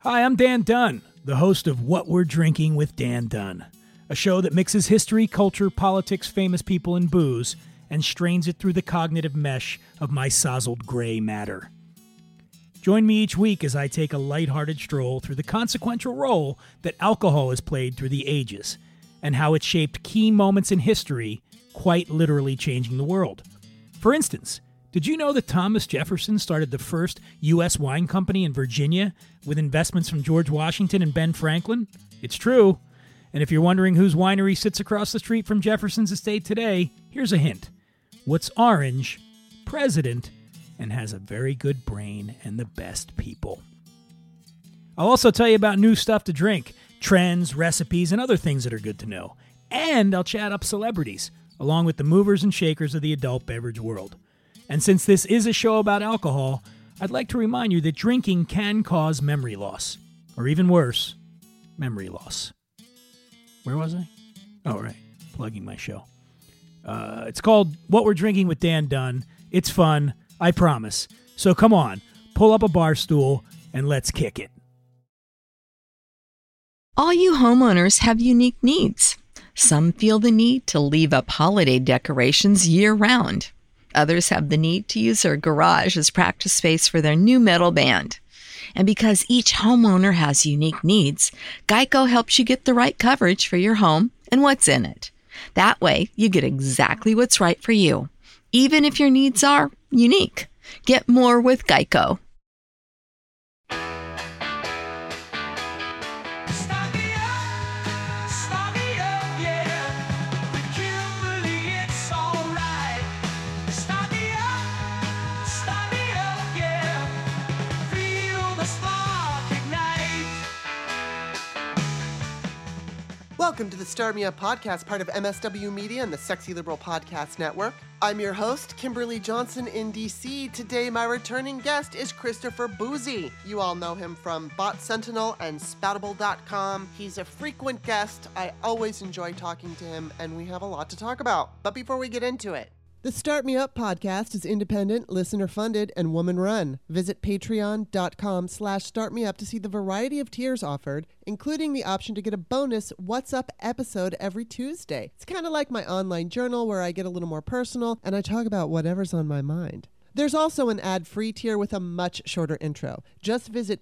Hi, I'm Dan Dunn, the host of What We're Drinking with Dan Dunn, a show that mixes history, culture, politics, famous people, and booze, and strains it through the cognitive mesh of my sozzled gray matter. Join me each week as I take a lighthearted stroll through the consequential role that alcohol has played through the ages, and how it shaped key moments in history, quite literally changing the world. For instance, did you know that Thomas Jefferson started the first U.S. wine company in Virginia with investments from George Washington and Ben Franklin? It's true. And if you're wondering whose winery sits across the street from Jefferson's estate today, here's a hint. What's orange, president, and has a very good brain and the best people. I'll also tell you about new stuff to drink, trends, recipes, and other things that are good to know. And I'll chat up celebrities, along with the movers and shakers of the adult beverage world. And since this is a show about alcohol, I'd like to remind you that drinking can cause memory loss. Or even worse, memory loss. Where was I? Oh, right. Plugging my show. It's called What We're Drinking with Dan Dunn. It's fun, I promise. So come on, pull up a bar stool, and let's kick it. All you homeowners have unique needs. Some feel the need to leave up holiday decorations year-round. Others have the need to use their garage as practice space for their new metal band. And because each homeowner has unique needs, Geico helps you get the right coverage for your home and what's in it. That way, you get exactly what's right for you, even if your needs are unique. Get more with Geico. Welcome to the Start Me Up podcast, part of MSW Media and the Sexy Liberal Podcast Network. I'm your host, Kimberly Johnson in DC. Today, my returning guest is Christopher Bouzy. You all know him from Bot Sentinel and Spoutable.com. He's a frequent guest. I always enjoy talking to him, and we have a lot to talk about. But before we get into it, the Start Me Up podcast is independent, listener-funded, and woman-run. Visit patreon.com/startmeup to see the variety of tiers offered, including the option to get a bonus What's Up episode every Tuesday. It's kind of like my online journal where I get a little more personal and I talk about whatever's on my mind. There's also an ad-free tier with a much shorter intro. Just visit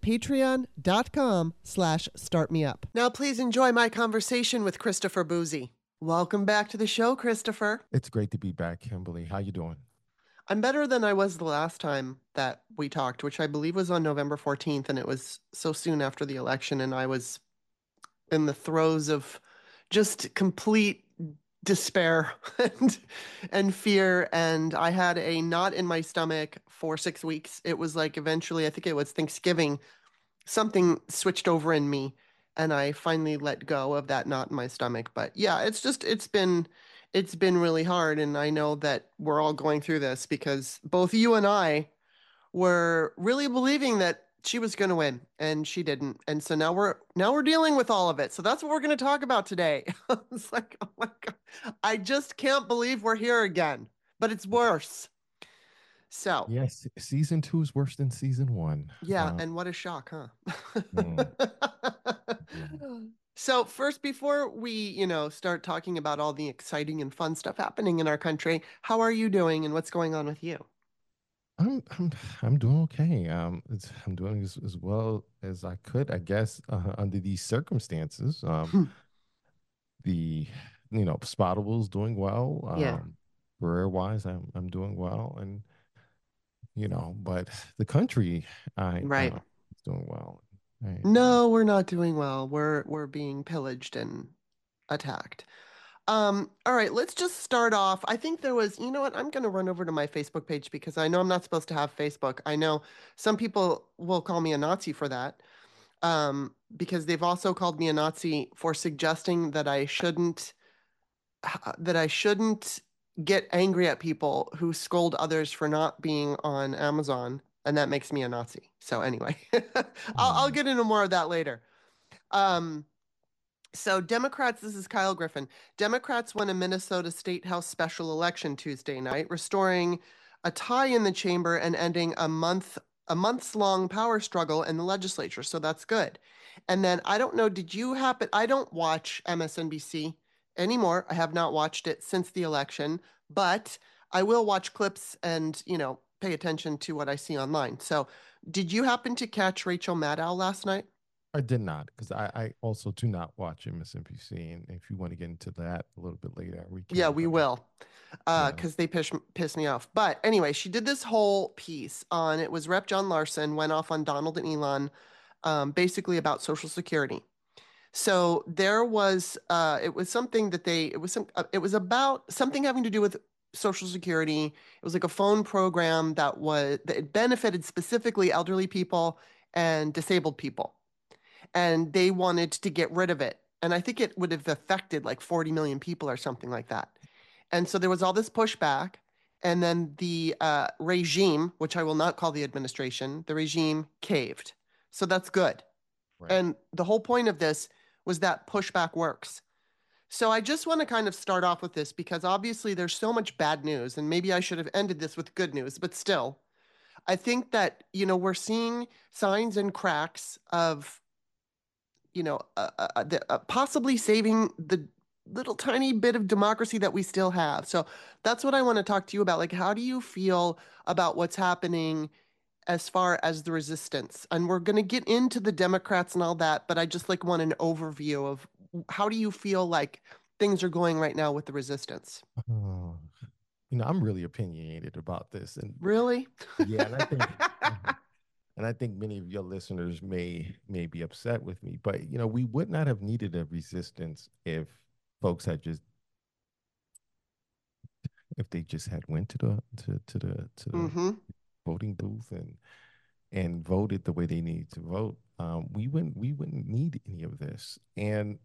patreon.com/startmeup. Now please enjoy my conversation with Christopher Bouzy. Welcome back to the show, Christopher. It's great to be back, Kimberly. How you doing? I'm better than I was the last time that we talked, which I believe was on November 14th, and it was so soon after the election, and I was in the throes of just complete despair and fear, and I had a knot in my stomach for 6 weeks. It was like eventually, I think it was Thanksgiving, something switched over in me, and I finally let go of that knot in my stomach. But yeah, it's been really hard, and I know that we're all going through this because both you and I were really believing that she was going to win, and she didn't. And so now we're dealing with all of it. So that's what we're going to talk about today. It's like, oh my God, I just can't believe we're here again, but it's worse. So yes, season 2 is worse than season 1. Yeah, and what a shock, huh? Mm. So first, before we, start talking about all the exciting and fun stuff happening in our country, how are you doing and what's going on with you? I'm doing okay. I'm doing as well as I could, I guess, under these circumstances. The Spottable's doing well. Yeah. Career wise, I'm doing well, and but the country, Right. is doing well. No, we're not doing well. We're being pillaged and attacked. All right, let's just start off. I think there was, you know what? I'm going to run over to my Facebook page because I know I'm not supposed to have Facebook. I know some people will call me a Nazi for that. Because they've also called me a Nazi for suggesting that I shouldn't get angry at people who scold others for not being on Amazon, and that makes me a Nazi. So anyway, I'll get into more of that later. So Democrats, this is Kyle Griffin. Democrats won a Minnesota State House special election Tuesday night, restoring a tie in the chamber and ending a month a months long power struggle in the legislature, so that's good. And then I don't know, did you happen? I don't watch MSNBC anymore. I have not watched it since the election, but I will watch clips and, pay attention to what I see online. So, did you happen to catch Rachel Maddow last night? I did not, because I also do not watch MSNBC, and if you want to get into that a little bit later, we Yeah, can. we But will, yeah, because they piss me off. But anyway, she did this whole piece on it was Rep. John Larson went off on Donald and Elon, basically about Social Security. So there was, it was something that it was about something having to do with Social Security. It was like a phone program that it benefited specifically elderly people and disabled people, and they wanted to get rid of it. And I think it would have affected like 40 million people or something like that. And so there was all this pushback. And then the regime, which I will not call the administration, the regime caved. So that's good. right. And the whole point of this was that pushback works. So I just want to kind of start off with this because obviously there's so much bad news, and maybe I should have ended this with good news, but still, I think that, we're seeing signs and cracks of, possibly saving the little tiny bit of democracy that we still have. So that's what I want to talk to you about. Like, how do you feel about what's happening as far as the resistance? And we're going to get into the Democrats and all that, but I just like want an overview of how do you feel like things are going right now with the resistance? Oh, I'm really opinionated about this, and Really? yeah, and I think, and I think many of your listeners may be upset with me, but we would not have needed a resistance folks had just if they just had went to the Mm-hmm. voting booth and voted the way they needed to vote. We wouldn't need any of this. And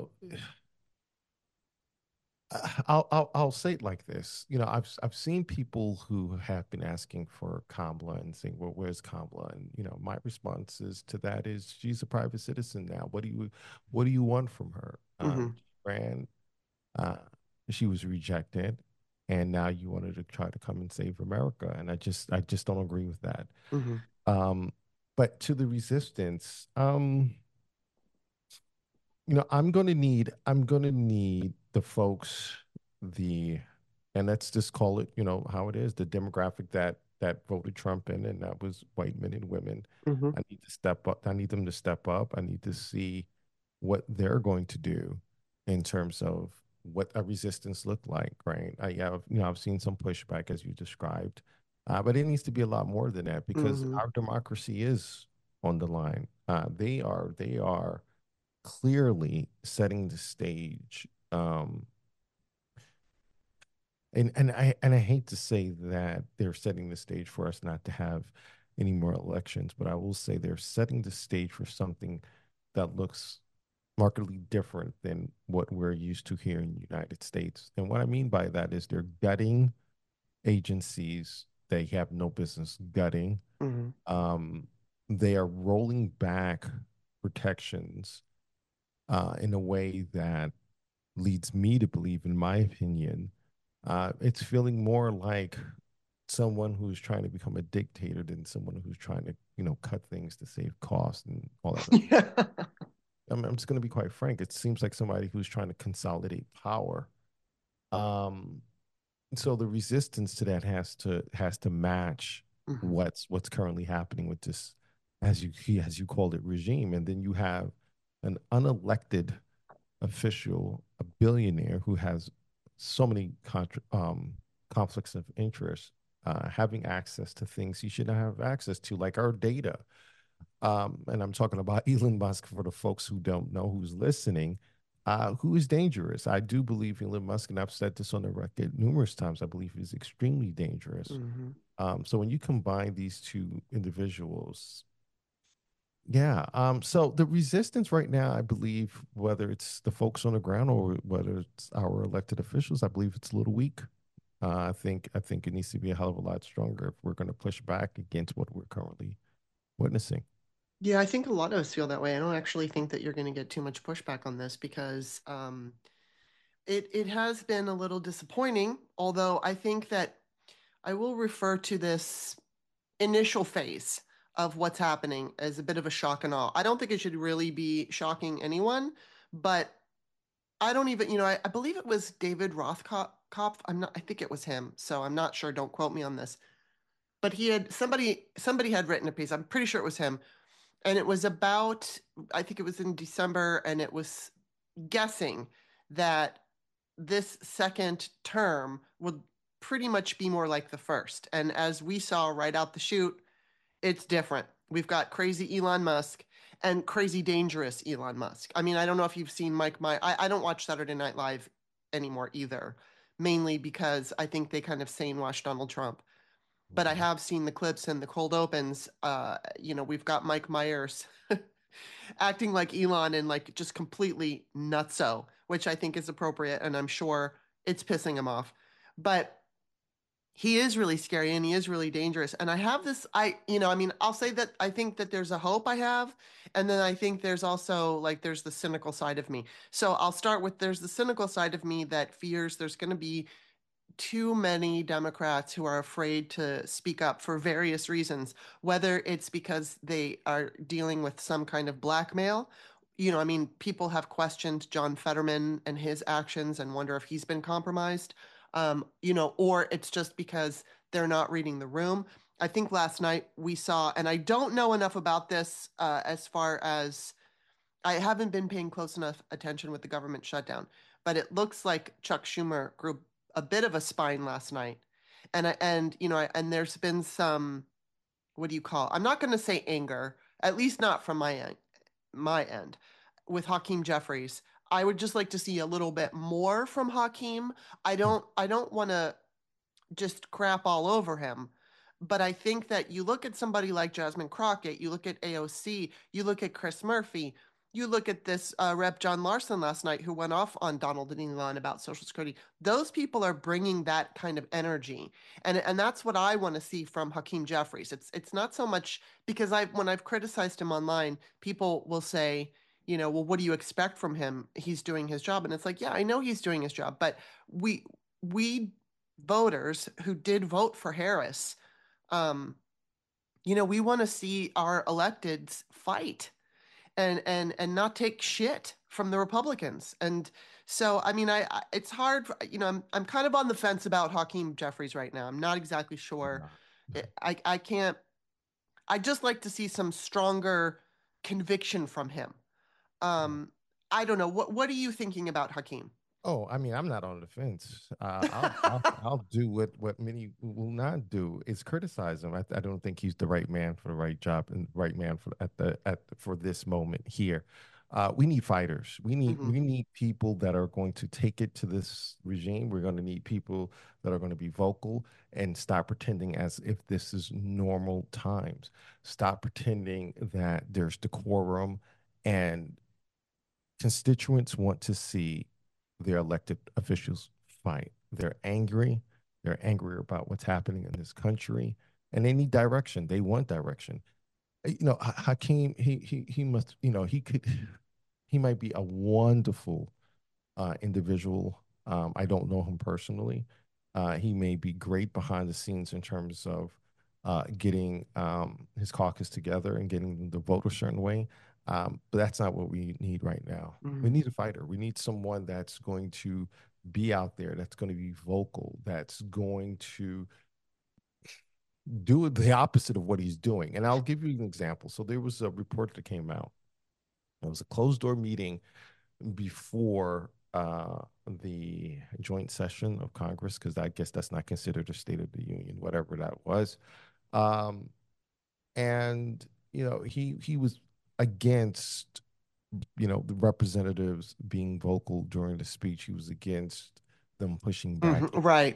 I'll say it like this. I've seen people who have been asking for Kamala and saying, "Well, where's Kamala?" And my responses to that is, "She's a private citizen now. What do you want from her?" Mm-hmm. She ran, uh, she was rejected, and now you wanted to try to come and save America, and I just don't agree with that. Mm-hmm. Um, but to the resistance, I'm gonna need the folks, the and let's just call it, how it is, the demographic that voted Trump in, and that was white men and women. Mm-hmm. I need to step up. I need them to step up. I need to see what they're going to do in terms of what a resistance look like, right? I've seen some pushback as you described, but it needs to be a lot more than that because Mm-hmm. our democracy is on the line. They are clearly setting the stage. And I hate to say that they're setting the stage for us not to have any more elections, but I will say they're setting the stage for something that looks markedly different than what we're used to here in the United States. And what I mean by that is they're gutting agencies they have no business gutting. Mm-hmm. Um, they are rolling back protections in a way that leads me to believe, in my opinion, it's feeling more like someone who's trying to become a dictator than someone who's trying to, cut things to save costs and all that. Yeah. I'm just going to be quite frank. It seems like somebody who's trying to consolidate power. Um, so the resistance to that has to match Mm-hmm. what's currently happening with this, as you called it, regime, and then you have an unelected official, a billionaire who has so many conflicts of interest, having access to things he shouldn't have access to, like our data. And I'm talking about Elon Musk for the folks who don't know, who's listening, who is dangerous. I do believe Elon Musk, and I've said this on the record numerous times, I believe he's extremely dangerous. Mm-hmm. So when you combine these two individuals, yeah. So the resistance right now, I believe, whether it's the folks on the ground or whether it's our elected officials, I believe it's a little weak. I think it needs to be a hell of a lot stronger if we're going to push back against what we're currently witnessing. Yeah, I think a lot of us feel that way. I don't actually think that you're going to get too much pushback on this because it has been a little disappointing, although I think that I will refer to this initial phase. of what's happening as a bit of a shock and awe. I don't think it should really be shocking anyone, but I don't even, I believe it was David Rothkopf. I think it was him. So I'm not sure. Don't quote me on this. But somebody had written a piece. I'm pretty sure it was him. And it was about, I think it was in December, and it was guessing that this second term would pretty much be more like the first. And as we saw right out the chute, it's different. We've got crazy Elon Musk and crazy dangerous Elon Musk. I mean, I don't know if you've seen Mike My I don't watch Saturday Night Live anymore either, mainly because I think they kind of sane washed Donald Trump. But I Mhm. have seen the clips and the cold opens. We've got Mike Myers acting like Elon and like just completely nutso, which I think is appropriate, and I'm sure it's pissing him off. But he is really scary and he is really dangerous. And I have this, I'll say that I think that there's a hope I have. And then I think there's also like, there's the cynical side of me. So I'll start with there's the cynical side of me that fears there's going to be too many Democrats who are afraid to speak up for various reasons, whether it's because they are dealing with some kind of blackmail. People have questioned John Fetterman and his actions and wonder if he's been compromised, or it's just because they're not reading the room. I think last night we saw, and I don't know enough about this as far as I haven't been paying close enough attention with the government shutdown, but it looks like Chuck Schumer grew a bit of a spine last night. And there's been some, what do you call? I'm not going to say anger, at least not from my end with Hakeem Jeffries. I would just like to see a little bit more from Hakeem. I don't want to just crap all over him. But I think that you look at somebody like Jasmine Crockett, you look at AOC, you look at Chris Murphy, you look at this Rep. John Larson last night who went off on Donald and Elon about Social Security. Those people are bringing that kind of energy, and that's what I want to see from Hakeem Jeffries. It's not so much because when I've criticized him online, people will say, well, what do you expect from him? He's doing his job, and it's like, yeah, I know he's doing his job, but we voters who did vote for Harris, um, we want to see our electeds fight and not take shit from the Republicans. And so, it's hard. I'm kind of on the fence about Hakeem Jeffries right now. I'm not exactly sure. Nah. I can't. I just like to see some stronger conviction from him. Yeah. I don't know. What are you thinking about Hakeem? Oh, I mean, I'm not on the fence. I'll do what many will not do is criticize him. I don't think he's the right man for the right job and right man for for this moment here. We need fighters. We need Hmm. we need people that are going to take it to this regime. We're going to need people that are going to be vocal and stop pretending as if this is normal times. Stop pretending that there's decorum and constituents want to see their elected officials fight. They're angry. They're angry about what's happening in this country, and they need direction. They want direction. Hakeem, he must, he might be a wonderful individual. I don't know him personally. He may be great behind the scenes in terms of getting his caucus together and getting them to vote a certain way. But that's not what we need right now. We Hmm. need a fighter. We need someone that's going to be out there, that's going to be vocal, that's going to do the opposite of what he's doing. And I'll give you an example. So there was a report that came out. It was a closed door meeting before the joint session of Congress, because I guess that's not considered a State of the Union, whatever that was. Um, and he was against the representatives being vocal during the speech. He was against them pushing Hmm. back. Right.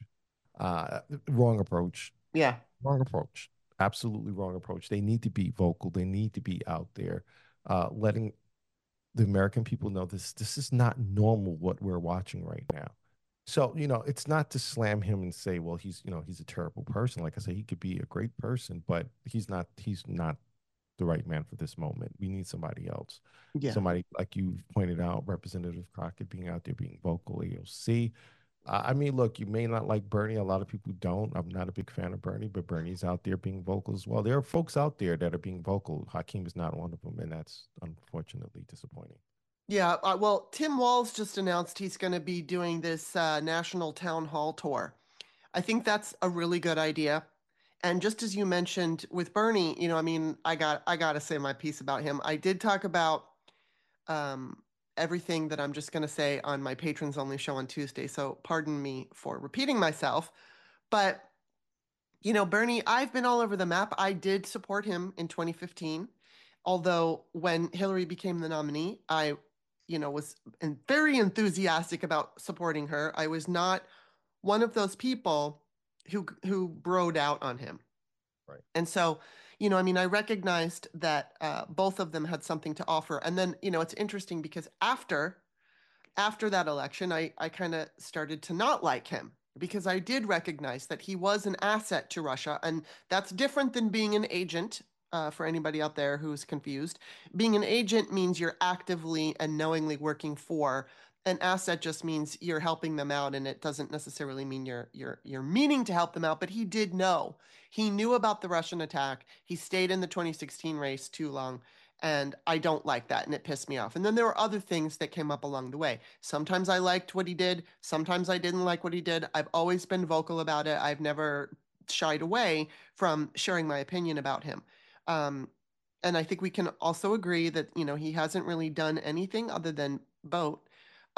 Wrong approach. Yeah. Wrong approach. Absolutely wrong approach. They need to be vocal. They need to be out there, letting the American people know this is not normal what we're watching right now. So, it's not to slam him and say, well, he's a terrible person. Like I say, he could be a great person, but he's not the right man for this moment. We need somebody else. Yeah. Somebody like you pointed out, Representative Crockett being out there being vocal, AOC. I mean, look, you may not like Bernie. A lot of people don't. I'm not a big fan of Bernie, but Bernie's out there being vocal as well. There are folks out there that are being vocal. Hakeem is not one of them, and that's unfortunately disappointing. Yeah, well, Tim Walz just announced he's going to be doing this national town hall tour. I think that's a really good idea. And just as you mentioned with Bernie, I mean, I got to say my piece about him. I did talk about um, everything that I'm just going to say on my patrons only show on Tuesday. So pardon me for repeating myself. But Bernie, I've been all over the map. I did support him in 2015, although when Hillary became the nominee, I, was very enthusiastic about supporting her. I was not one of those people who broed out on him. Right. And so, I mean, I recognized that both of them had something to offer. And then, it's interesting because after that election, I kind of started to not like him because I did recognize that he was an asset to Russia. And that's different than being an agent, for anybody out there who's confused. Being an agent means you're actively and knowingly working for. An asset just means you're helping them out, and it doesn't necessarily mean you're meaning to help them out. But he did know. He knew about the Russian attack. He stayed in the 2016 race too long. And I don't like that, and it pissed me off. And then there were other things that came up along the way. Sometimes I liked what he did, sometimes I didn't like what he did. I've always been vocal about it. I've never shied away from sharing my opinion about him. Um, and I think we can also agree that, he hasn't really done anything other than vote.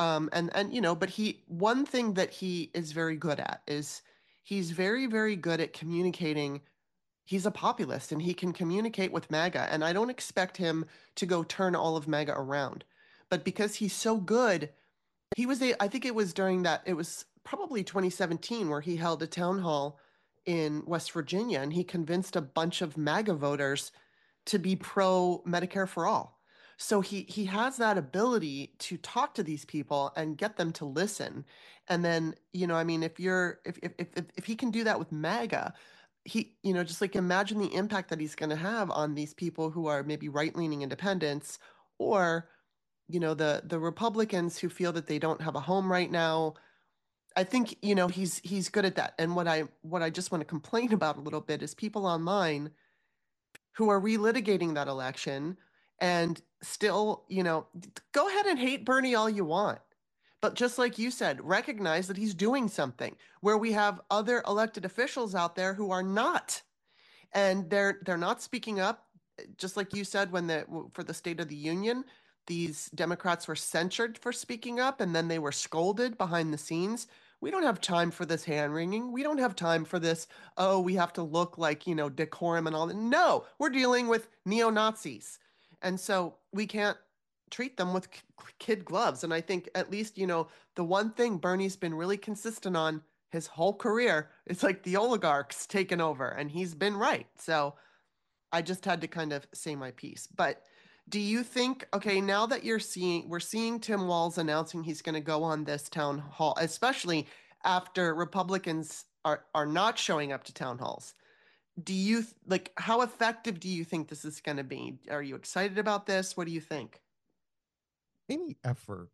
But one thing that he is very good at is he's very, very good at communicating. He's a populist and he can communicate with MAGA. And I don't expect him to go turn all of MAGA around. But because he's so good, I think it was it was probably 2017 where he held a town hall in West Virginia and he convinced a bunch of MAGA voters to be pro Medicare for all. So he has that ability to talk to these people and get them to listen. And then, I mean, if he can do that with MAGA, just like imagine the impact that he's going to have on these people who are maybe right-leaning independents or, the Republicans who feel that they don't have a home right now. I think, he's good at that. And what I just want to complain about a little bit is people online who are relitigating that election and still, go ahead and hate Bernie all you want. But just like you said, recognize that he's doing something where we have other elected officials out there who are not. And they're not speaking up. Just like you said, for the State of the Union, these Democrats were censured for speaking up and then they were scolded behind the scenes. We don't have time for this hand wringing. We don't have time for this, oh, we have to look like, decorum and all that. No, we're dealing with neo-Nazis. And so we can't treat them with kid gloves. And I think at least, the one thing Bernie's been really consistent on his whole career is like the oligarchs taken over, and he's been right. So I just had to kind of say my piece. But do you think, okay, now that we're seeing Tim Walz announcing he's going to go on this town hall, especially after Republicans are not showing up to town halls. Do you like how effective do you think this is going to be? Are you excited about this? What do you think? Any effort,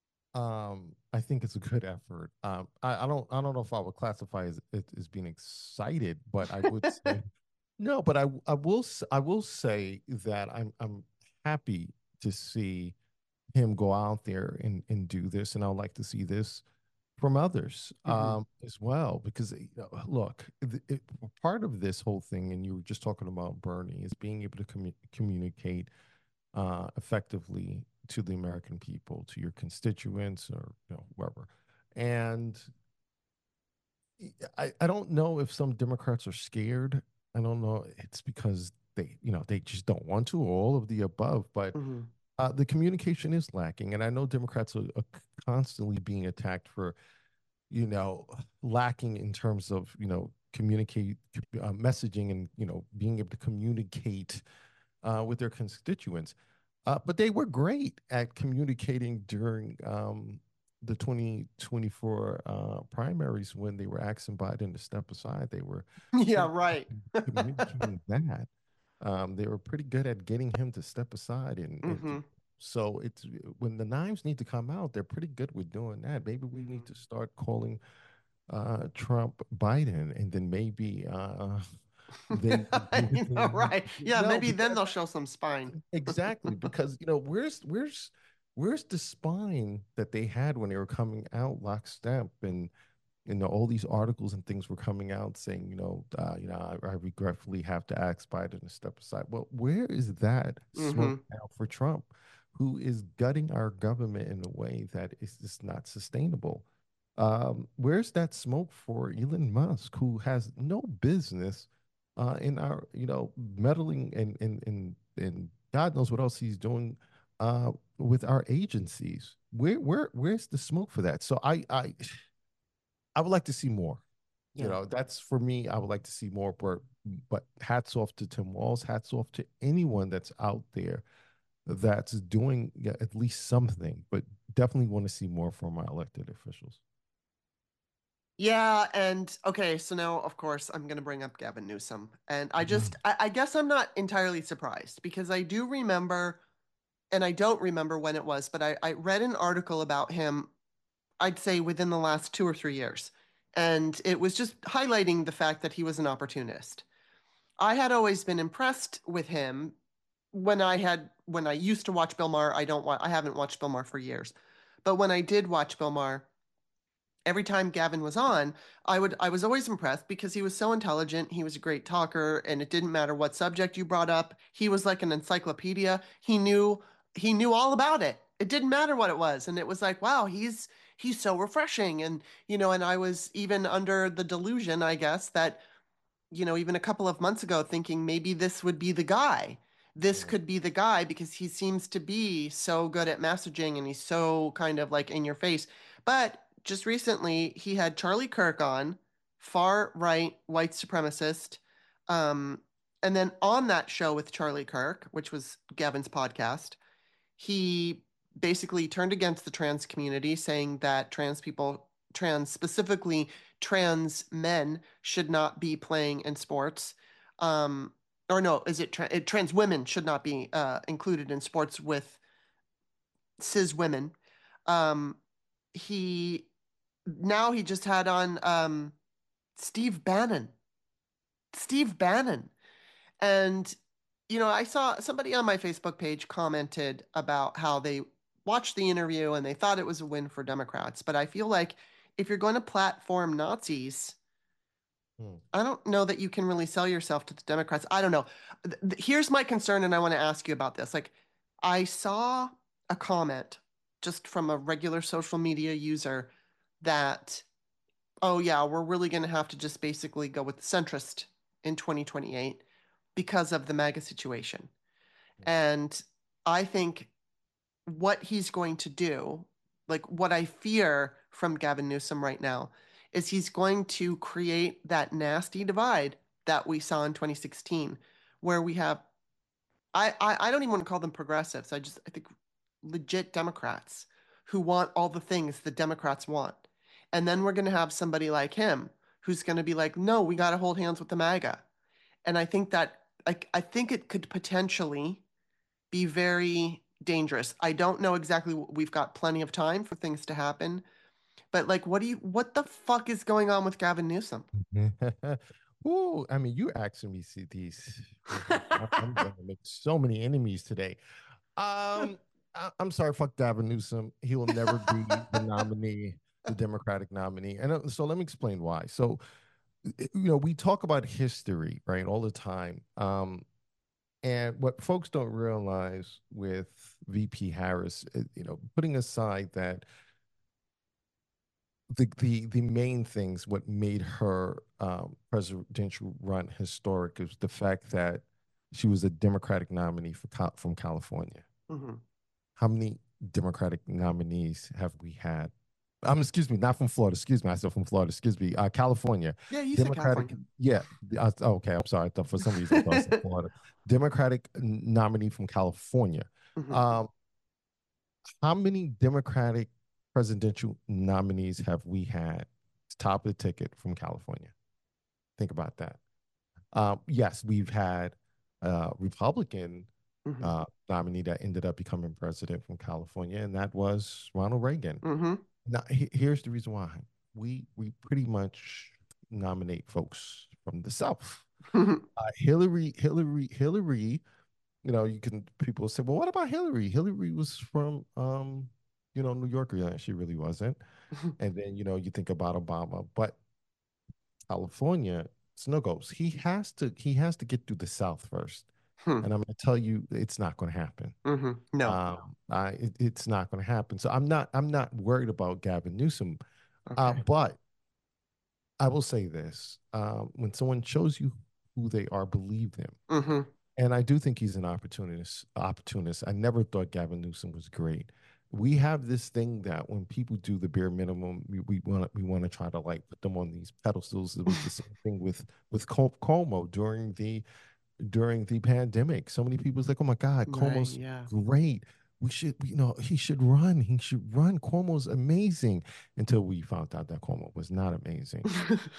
I think it's a good effort. I don't know if I would classify it as being excited, but I would say no. But I will say that I'm happy to see him go out there and do this, and I'd like to see this from others Hmm. as well, because look, part of this whole thing, and you were just talking about Bernie, is being able to communicate effectively to the American people, to your constituents, or whoever. And I don't know if some Democrats are scared. I don't know. It's because they just don't want to, or all of the above. But Hmm. the communication is lacking, and I know Democrats are constantly being attacked for lacking in terms of communicate messaging and being able to communicate with their constituents. But they were great at communicating during the 2024 primaries when they were asking Biden to step aside. They were Yeah, pretty right. communicating that. They were pretty good at getting him to step aside and Hmm. So it's when the knives need to come out, they're pretty good with doing that. Maybe we need to start calling Trump Biden, and then maybe they You know, right? Yeah, no, maybe then because they'll show some spine. exactly, because where's the spine that they had when they were coming out lockstep, and all these articles and things were coming out saying, I regretfully have to ask Biden to step aside. Well, where is that smoke Hmm. now for Trump, who is gutting our government in a way that is just not sustainable? Where's that smoke for Elon Musk, who has no business in our, meddling and God knows what else he's doing with our agencies? Where's the smoke for that? So I would like to see more. Yeah. That's for me. I would like to see more. But hats off to Tim Walz. Hats off to anyone that's out there that's doing, yeah, at least something. But definitely want to see more from our elected officials. Yeah, and okay, so now of course I'm gonna bring up Gavin Newsom. And I guess I'm not entirely surprised because I do remember, and I don't remember when it was, but I read an article about him, I'd say within the last 2 or 3 years. And it was just highlighting the fact that he was an opportunist. I had always been impressed with him when I used to watch Bill Maher. I haven't watched Bill Maher for years. But when I did watch Bill Maher, every time Gavin was on, I was always impressed because he was so intelligent, he was a great talker, and it didn't matter what subject you brought up. He was like an encyclopedia. He knew all about it. It didn't matter what it was, and it was like, wow, he's so refreshing. And and I was even under the delusion, I guess, that even a couple of months ago thinking maybe this would be the guy. This Mhm. could be the guy because he seems to be so good at messaging and he's so kind of like in your face. But just recently, he had Charlie Kirk on, far right white supremacist. Um, and then on that show with Charlie Kirk, which was Gavin's podcast, he basically turned against the trans community, saying that specifically trans men, should not be playing in sports. Um, or no, trans women should not be included in sports with cis women. Um, he he just had on Steve Bannon. Steve Bannon. And, I saw somebody on my Facebook page commented about how they watched the interview and they thought it was a win for Democrats. But I feel like if you're going to platform Nazis, Hmm. I don't know that you can really sell yourself to the Democrats. I don't know. Here's my concern, and I want to ask you about this. Like, I saw a comment just from a regular social media user that, oh, yeah, we're really going to have to just basically go with the centrist in 2028 because of the MAGA situation. And I think what he's going to do, like what I fear from Gavin Newsom right now, is he's going to create that nasty divide that we saw in 2016, where we have, I don't even want to call them progressives. I think legit Democrats who want all the things the Democrats want. And then we're going to have somebody like him who's going to be like, no, we got to hold hands with the MAGA. And I think I think it could potentially be very dangerous. I don't know exactly. We've got plenty of time for things to happen, but like, what the fuck is going on with Gavin Newsom? Ooh, I mean, you asking me see these. I'm gonna make so many enemies today. I'm sorry, fuck Gavin Newsom. He will never be the nominee, the Democratic nominee. And so let me explain why. So, we talk about history, right, all the time. And what folks don't realize with VP Harris, putting aside that the main things, what made her presidential run historic is the fact that she was a Democratic nominee from California. Mhm. How many Democratic nominees have we had? Excuse me, not from Florida. Excuse me, I said from Florida. Excuse me, California. Yeah, you said Democratic. California. Yeah. Okay, I'm sorry. I thought for some reason I thought I said Florida. Democratic nominee from California. Mhm. Um, how many Democratic presidential nominees have we had top of the ticket from California? Think about that. Yes, we've had Republican Mhm. nominee that ended up becoming president from California, and that was Ronald Reagan. Mm-hmm. Now, here's the reason why we pretty much nominate folks from the South. Hillary. You know, people say, well, what about Hillary? Hillary was from, New York. Yeah, she really wasn't. And then, you think about Obama, but California, it's no goes. He has to get through the South first. And I'm going to tell you, it's not going to happen. Mm-hmm. No. It's not going to happen. So I'm not worried about Gavin Newsom. Okay. But I will say this: when someone shows you who they are, believe them. Mm-hmm. And I do think he's an opportunist. Opportunist. I never thought Gavin Newsom was great. We have this thing that when people do the bare minimum, we want to try to like put them on these pedestals. It was the same thing with Cuomo during the pandemic. So many people was like, "Oh my God, Right, Cuomo's yeah. great. We should, he should run. He should run. Cuomo's amazing." Until we found out that Cuomo was not amazing.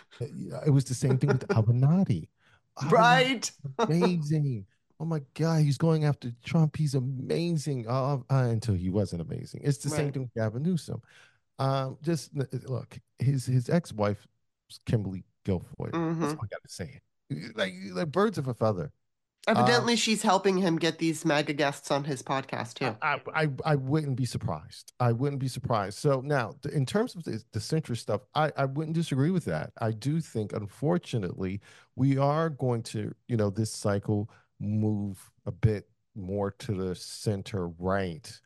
It was the same thing with Avenatti. Avenatti, Right. amazing. Oh my God, he's going after Trump. He's amazing. Until he wasn't amazing. It's the same Right. thing with Gavin Newsom. Just look, his ex-wife, Kimberly Guilfoyle. That's Mm-hmm. all I got to say. Like birds of a feather. Um, Evidently, she's helping him get these mega guests on his podcast too. I wouldn't be surprised. I wouldn't be surprised. So now, in terms of the centrist stuff, I wouldn't disagree with that. I do think, unfortunately, we are going to, this cycle move a bit more to the center right,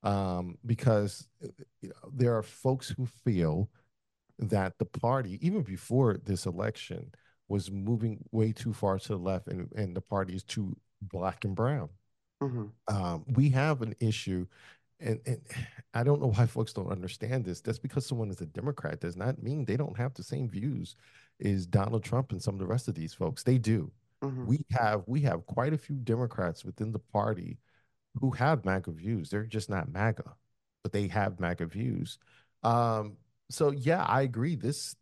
because there are folks who feel that the party, even before this election, was moving way too far to the left, and the party is too black and brown. Mm-hmm. We have an issue, and I don't know why folks don't understand this. That's because someone is a Democrat does not mean they don't have the same views as Donald Trump and some of the rest of these folks. They do. Mm-hmm. We have quite a few Democrats within the party who have MAGA views. They're just not MAGA, but they have MAGA views. Um, so yeah, I agree.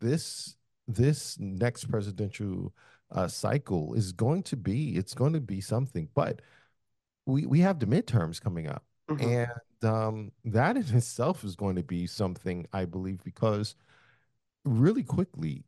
This next presidential cycle it's going to be something, but we have the midterms coming up, Mm-hmm. and that in itself is going to be something, I believe, because really quickly,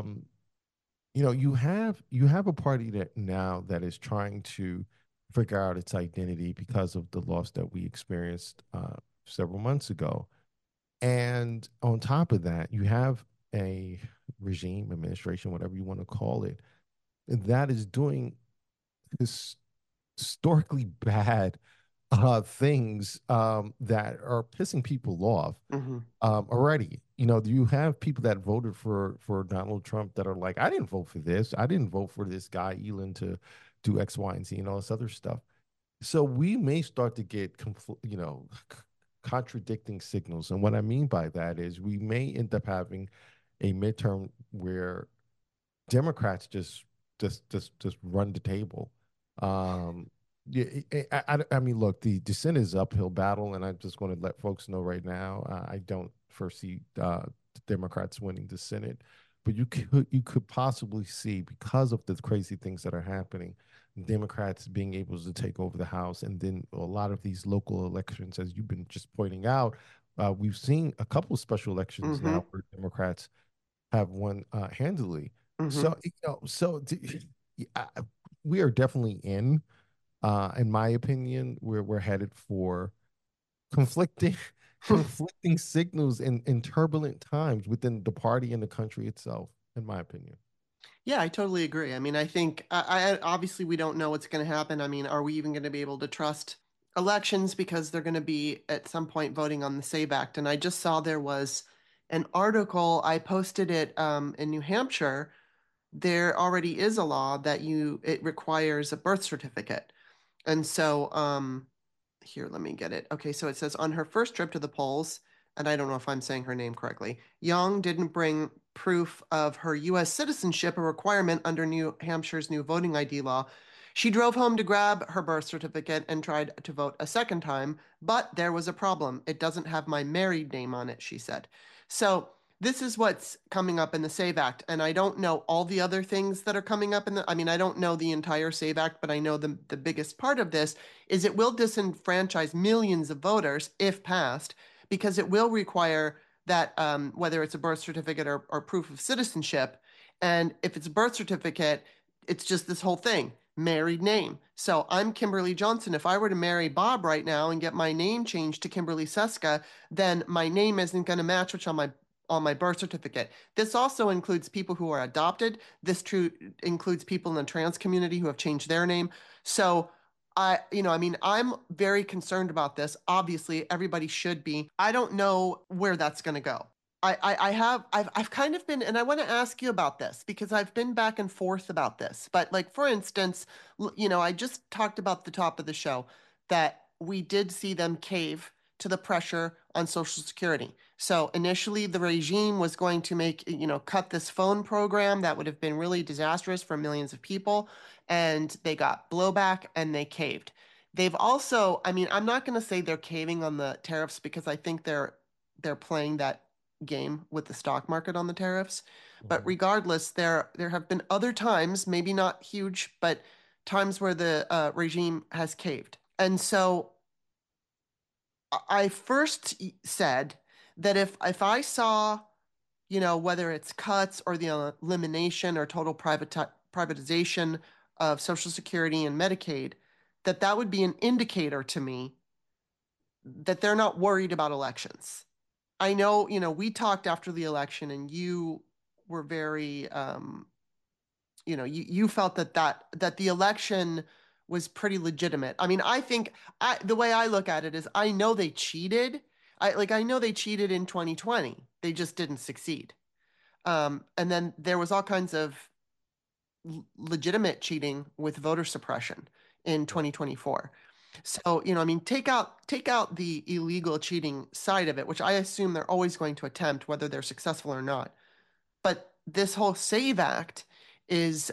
you have a party that now that is trying to figure out its identity because of the loss that we experienced several months ago, and on top of that, you have a regime, administration, whatever you want to call it, that is doing his historically bad things that are pissing people off Mm-hmm. already. You have people that voted for Donald Trump that are like, I didn't vote for this. I didn't vote for this guy Elon to do X, Y, and Z and all this other stuff. So we may start to get contradicting signals. And what I mean by that is we may end up having a midterm where Democrats just run the table. Yeah, I mean, look, the Senate is uphill battle, and I'm just going to let folks know right now, I don't foresee the Democrats winning the Senate, but you could possibly see, because of the crazy things that are happening, Democrats being able to take over the House, and then a lot of these local elections, as you've been just pointing out, we've seen a couple of special elections Mm-hmm. now where Democrats have won handily. Mm-hmm. So I- we are definitely in my opinion, we're headed for conflicting conflicting signals in turbulent times within the party and the country itself, in my opinion. Yeah, I totally agree. I mean, I think I obviously we don't know what's going to happen. I mean, are we even going to be able to trust elections because they're going to be at some point voting on the SAVE Act? And I just saw there was an article, I posted it in New Hampshire. There already is a law that it requires a birth certificate. And so here, let me get it. Okay, so it says on her first trip to the polls, and I don't know if I'm saying her name correctly, Young didn't bring proof of her U.S. citizenship, a requirement under New Hampshire's new voting ID law. She drove home to grab her birth certificate and tried to vote a second time, but there was a problem. It doesn't have my married name on it, she said. So this is what's coming up in the SAVE Act, and I don't know all the other things that are coming up in the, I mean, I don't know the entire SAVE Act, but I know the biggest part of this is it will disenfranchise millions of voters if passed, because it will require that whether it's a birth certificate or proof of citizenship, and if it's a birth certificate, it's just this whole thing. Married name. So I'm Kimberly Johnson. If I were to marry Bob right now and get my name changed to Kimberly Seska, then my name isn't going to match what's on my birth certificate. This also includes people who are adopted. This true includes people in the trans community who have changed their name. So I mean, I'm very concerned about this. Obviously, everybody should be. I don't know where that's going to go. I've kind of been, and I want to ask you about this because I've been back and forth about this. But like, for instance, I just talked about the top of the show that we did see them cave to the pressure on Social Security. So initially, the regime was going to cut this phone program that would have been really disastrous for millions of people, and they got blowback and they caved. They've also, I mean, I'm not going to say they're caving on the tariffs because I think they're playing that game with the stock market on the tariffs. But Mhm. regardless, there have been other times, maybe not huge, but times where the regime has caved. And so I first said that if I saw, whether it's cuts or the elimination or total privatization of Social Security and Medicaid, that would be an indicator to me that they're not worried about elections. I know, we talked after the election and you were very, you felt that the election was pretty legitimate. I mean, I think the way I look at it is I know they cheated. I know they cheated in 2020. They just didn't succeed. And then there was all kinds of legitimate cheating with voter suppression in Right. 2024. So, I mean, take out the illegal cheating side of it, which I assume they're always going to attempt, whether they're successful or not. But this whole SAVE Act is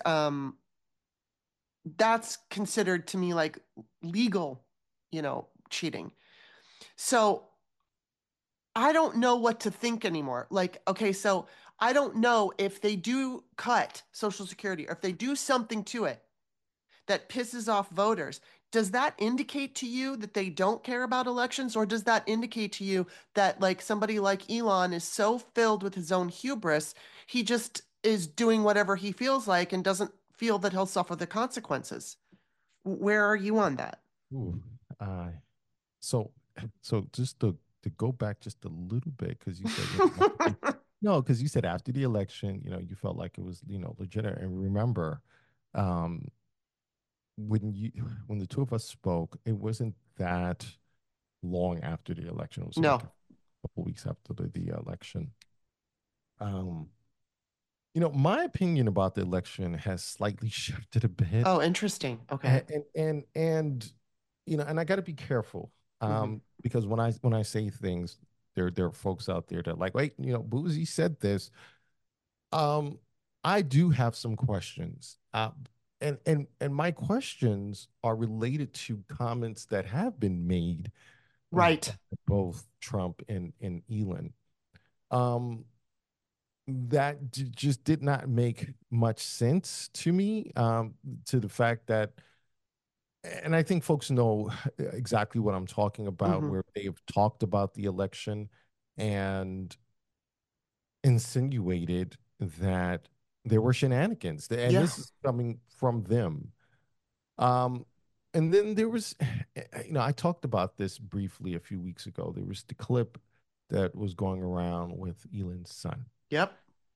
that's considered to me like legal, cheating. So I don't know what to think anymore. Like, okay, so I don't know if they do cut Social Security or if they do something to it that pisses off voters. Does that indicate to you that they don't care about elections, or does that indicate to you that like somebody like Elon is so filled with his own hubris, he just is doing whatever he feels like and doesn't feel that he'll suffer the consequences? Where are you on that? Ooh. Uh, so so just to go back just a little bit because you said no, because you said after the election, you felt like it was, legitimate. And remember, um, when you when the two of us spoke, it wasn't that long after the election. It was like a No. couple weeks after the election. Um, my opinion about the election has slightly shifted a bit. Oh, interesting. Okay. And and I got to be careful, Hmm. because when I say things, there are folks out there that like, wait, Boozy said this. um I do have some questions, and my questions are related to comments that have been made by Right. both Trump and Elon, um that just did not make much sense to me, to the fact that, and I think folks know exactly what I'm talking about, Hmm. where they've talked about the election and insinuated that there were shenanigans, and Yeah. this is coming from them. Um, and then there was, I talked about this briefly a few weeks ago. There was the clip that was going around with Elon's son, Yep.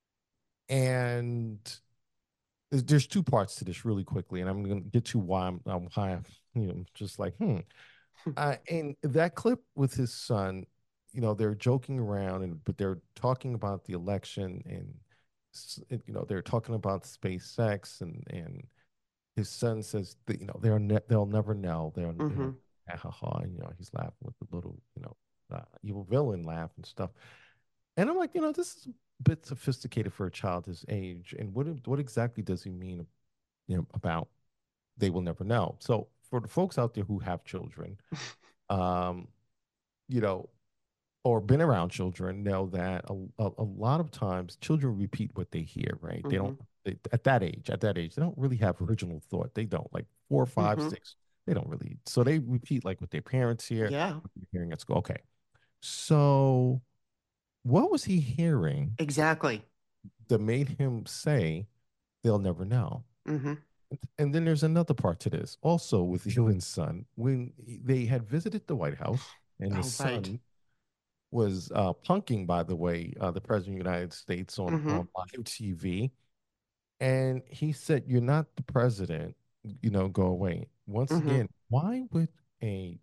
and there's two parts to this really quickly, and I'm going to get to why I'm, just like, in that clip with his son, they're joking around, but they're talking about the election, and they're talking about SpaceX, and his son says that, they'll never know, Hmm. ha ha ha, and, he's laughing with the little, evil villain laugh and stuff, and I'm like, this is a bit sophisticated for a child his age, and what exactly does he mean, about they will never know? So for the folks out there who have children, um, you know, or been around children know that a lot of times children repeat what they hear, right? They don't Mm-hmm. at that age, they don't really have original thought. They don't, like 4, 5, Mm-hmm. 6. They don't really. So they repeat like what their parents hear, Yeah, what they're hearing at school. Okay. So what was he hearing exactly. that made him say they'll never know? Mm-hmm. And then there's another part to this. Also with Ewan's son, when they had visited the White House and the Oh, right. son was punking, by the way, the president of the United States Mm-hmm. on live TV, and he said, "You're not the president. Go away." Once Mm-hmm. again, why would a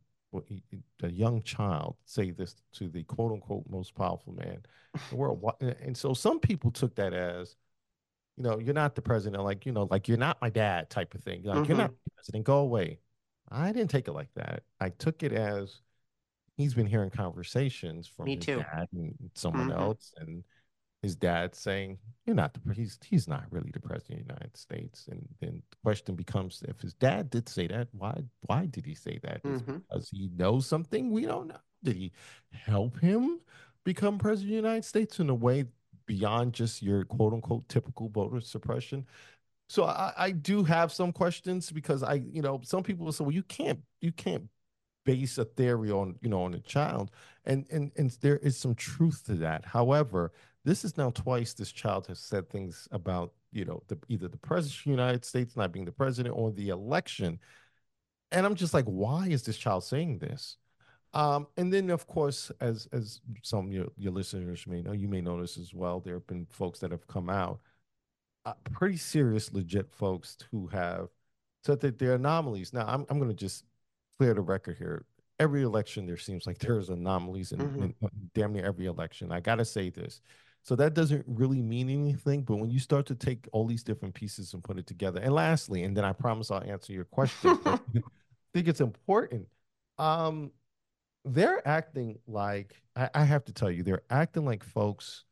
a young child say this to the quote unquote most powerful man in the world? And so some people took that as, you're not the president, like, like you're not my dad type of thing. Like, you're Mm-hmm. not the president. Go away. I didn't take it like that. I took it as he's been hearing conversations from Me his too. dad and someone Mm-hmm. else, and his dad saying, "You're not he's not really the president of the United States." And then the question becomes, if his dad did say that, why did he say that? Is it Mm-hmm. because he knows something we don't know? Did he help him become president of the United States in a way beyond just your quote unquote typical voter suppression? So I do have some questions, because some people will say, well, you can't base a theory on on a child, and there is some truth to that. However, this is now twice this child has said things about either the president of the United States not being the president or the election, and I'm just like, why is this child saying this? And then of course, as some of your listeners may know, you may know this as well, there have been folks that have come out, pretty serious, legit folks who have said that they're anomalies. Now, I'm going to just clear the record here. Every election, there seems like there's anomalies Mm-hmm. in damn near every election. I got to say this. So that doesn't really mean anything. But when you start to take all these different pieces and put it together, and lastly, and then I promise I'll answer your question, because I think it's important. Um, they're acting like, I have to tell you, they're acting like folks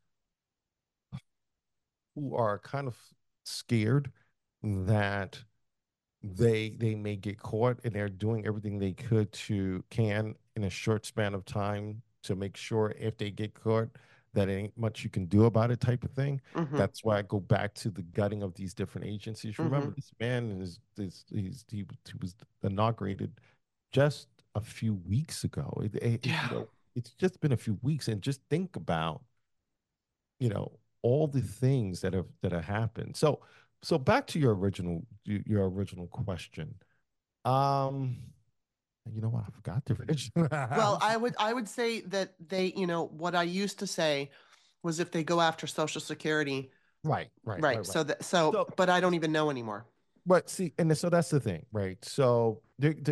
who are kind of scared that they may get caught, and they're doing everything they can in a short span of time to make sure if they get caught that ain't much you can do about it, type of thing. Mm-hmm. That's why I go back to the gutting of these different agencies. Mm-hmm. Remember, this man he was inaugurated just a few weeks ago. Yeah. It's just been a few weeks, and just think about all the things that have happened. So back to your original question. um you know what, I forgot the original. Well, I would say that they, what I used to say was if they go after Social Security, Right, right, right? right, right. So, So, but I don't even know anymore. but see, and so that's the thing, right? So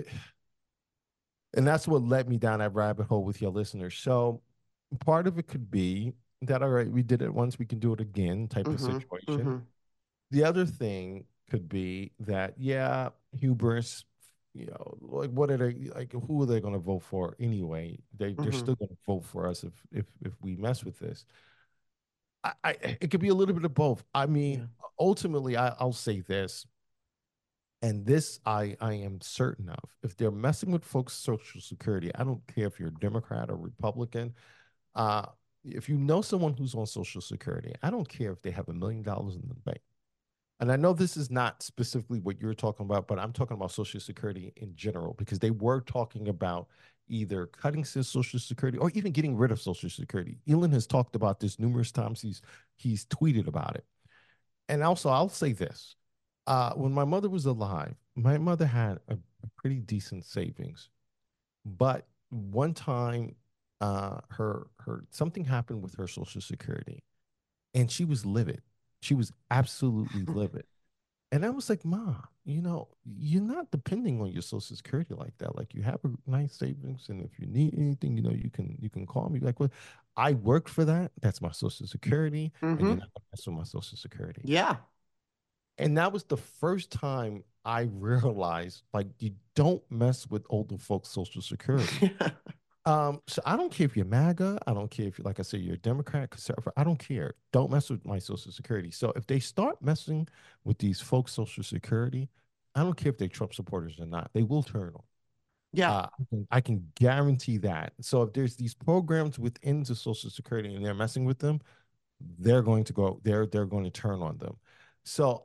and that's what led me down that rabbit hole with your listeners. So part of it could be that, all right, we did it once, we can do it again, type of Mm-hmm. situation. Mm-hmm. The other thing could be that, yeah, hubris, like, what are they, like, who are they going to vote for anyway? They're Mm-hmm. still going to vote for us if we mess with this. It could be a little bit of both. I mean, Yeah. ultimately, I'll say this, and this I am certain of. If they're messing with folks' Social Security, I don't care if you're a Democrat or Republican. Uh, if you know someone who's on Social Security, I don't care if they have $1 million in the bank. And I know this is not specifically what you're talking about, but I'm talking about Social Security in general, because they were talking about either cutting Social Security or even getting rid of Social Security. Elon has talked about this numerous times. He's tweeted about it. And also, I'll say this: when my mother was alive, my mother had a pretty decent savings, but one time, her something happened with her Social Security, and she was livid. She was absolutely livid. And I was like, "Mom, you're not depending on your Social Security like that. Like, you have a nice savings, and if you need anything, you can call me." Like, "Well, I worked for that. That's my Social Security, and you're Mm-hmm. not gonna mess with my Social Security." Yeah. And that was the first time I realized, like, you don't mess with older folks' Social Security. So I don't care if you're MAGA. I don't care if you, like I said, you're a Democrat, conservative. I don't care. Don't mess with my Social Security. So if they start messing with these folks' Social Security, I don't care if they're Trump supporters or not. They will turn on. Yeah. I can guarantee that. So if there's these programs within the Social Security and they're messing with them, they're going to go. They're going to turn on them. So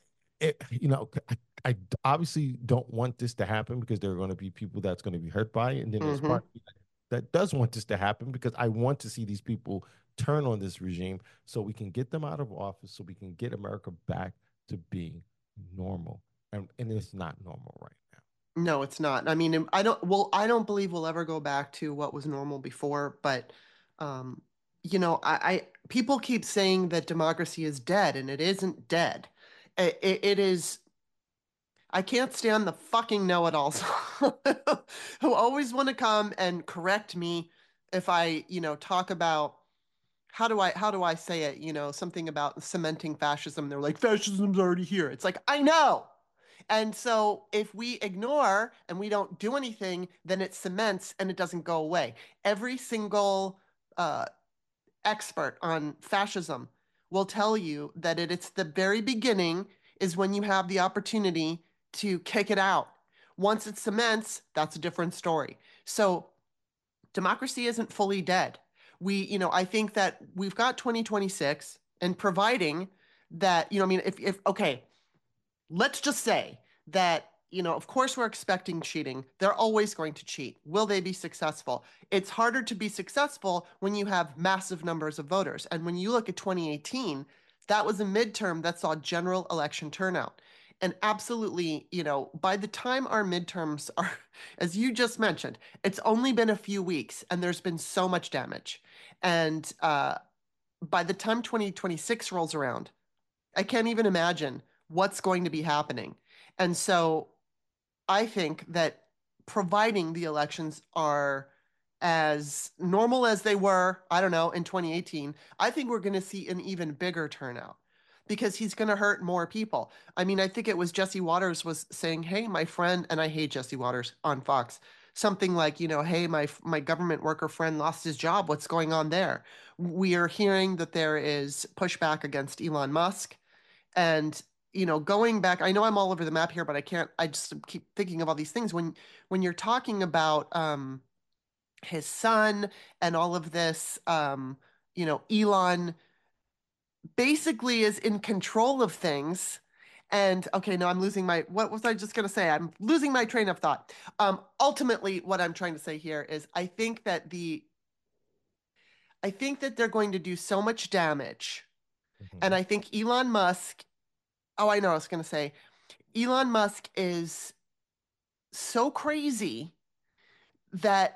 I obviously don't want this to happen because there are going to be people that's going to be hurt by it, and then there's Hmm. part that does want this to happen because I want to see these people turn on this regime so we can get them out of office, so we can get America back to being normal, and it's not normal right now. No, it's not. I mean, I don't believe we'll ever go back to what was normal before, but um, people keep saying that democracy is dead, and it isn't dead. It is. I can't stand the fucking know-it-alls who always want to come and correct me if I, talk about how do I say it, something about cementing fascism. They're like, fascism's already here. It's like, I know. And so if we ignore and we don't do anything, then it cements and it doesn't go away. Every single uh, expert on fascism will tell you that it's the very beginning is when you have the opportunity to kick it out. Once it cements, that's a different story. So democracy isn't fully dead. I think that we've got 2026 and providing that, I mean, if okay, let's just say that, of course we're expecting cheating. They're always going to cheat. Will they be successful? It's harder to be successful when you have massive numbers of voters. And when you look at 2018, that was a midterm that saw general election turnout. And absolutely, by the time our midterms are, as you just mentioned, it's only been a few weeks and there's been so much damage. And by the time 2026 rolls around, I can't even imagine what's going to be happening. And so I think that providing the elections are as normal as they were, I don't know, in 2018, I think we're going to see an even bigger turnout because he's going to hurt more people. I mean, I think it was Jesse Waters was saying, "Hey, my friend," and I hate Jesse Waters on Fox. Something like, "Hey, my government worker friend lost his job. What's going on there?" We are hearing that there is pushback against Elon Musk and going back, I know I'm all over the map here, but I just keep thinking of all these things when you're talking about his son and all of this, Elon basically is in control of things. And okay, no, I'm losing what was I just going to say? I'm losing my train of thought. Ultimately, what I'm trying to say here is I think that they're going to do so much damage. And Mhm. I think Elon Musk, oh, I know, I was going to say, Elon Musk is so crazy that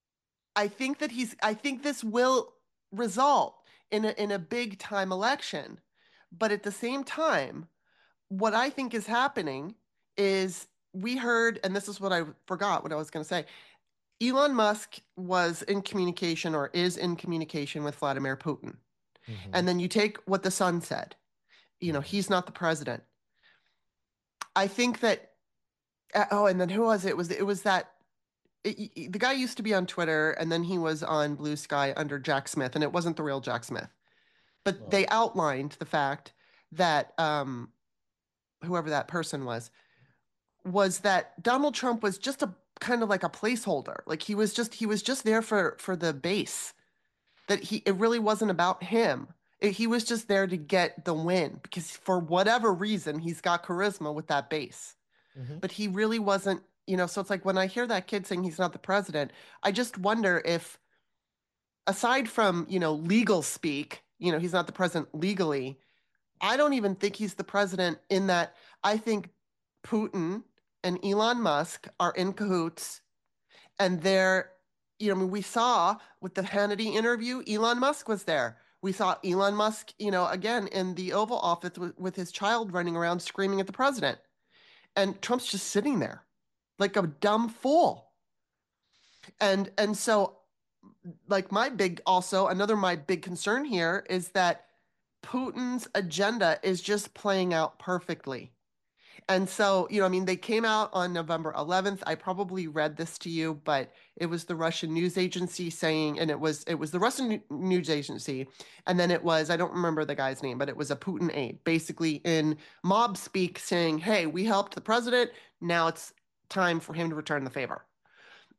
I think this will result in a big time election. But at the same time, what I think is happening is we heard, and this is what I forgot what I was going to say. Elon Musk was in communication or is in communication with Vladimir Putin. Mhm. And then you take what the son said, Mhm. he's not the president. I think that, oh, and then who was it? It was that the guy used to be on Twitter and then he was on Blue Sky under Jack Smith, and it wasn't the real Jack Smith. But Well, they outlined the fact that whoever that person was that Donald Trump was just a kind of like a placeholder. Like he was just there for the base. That it really wasn't about him. He was just there to get the win because for whatever reason he's got charisma with that base. mhm. But he really wasn't, so it's like when I hear that kid saying he's not the president, I just wonder if aside from, legal speak, he's not the president legally, I don't even think he's the president in that I think Putin and Elon Musk are in cahoots and they're, I mean, we saw with the Hannity interview, Elon Musk was there. We saw Elon Musk, again in the Oval Office with his child running around screaming at the president. And Trump's just sitting there like a dumb fool. And so like my big concern here is that Putin's agenda is just playing out perfectly. And so, I mean, they came out on November 11th. I probably read this to you, but it was the Russian news agency saying, and it was the Russian news agency, and then it was I don't remember the guy's name, but it was a Putin aide, basically in mob speak, saying, "Hey, we helped the president. Now it's time for him to return the favor."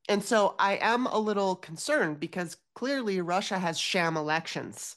And so I am a little concerned because clearly Russia has sham elections.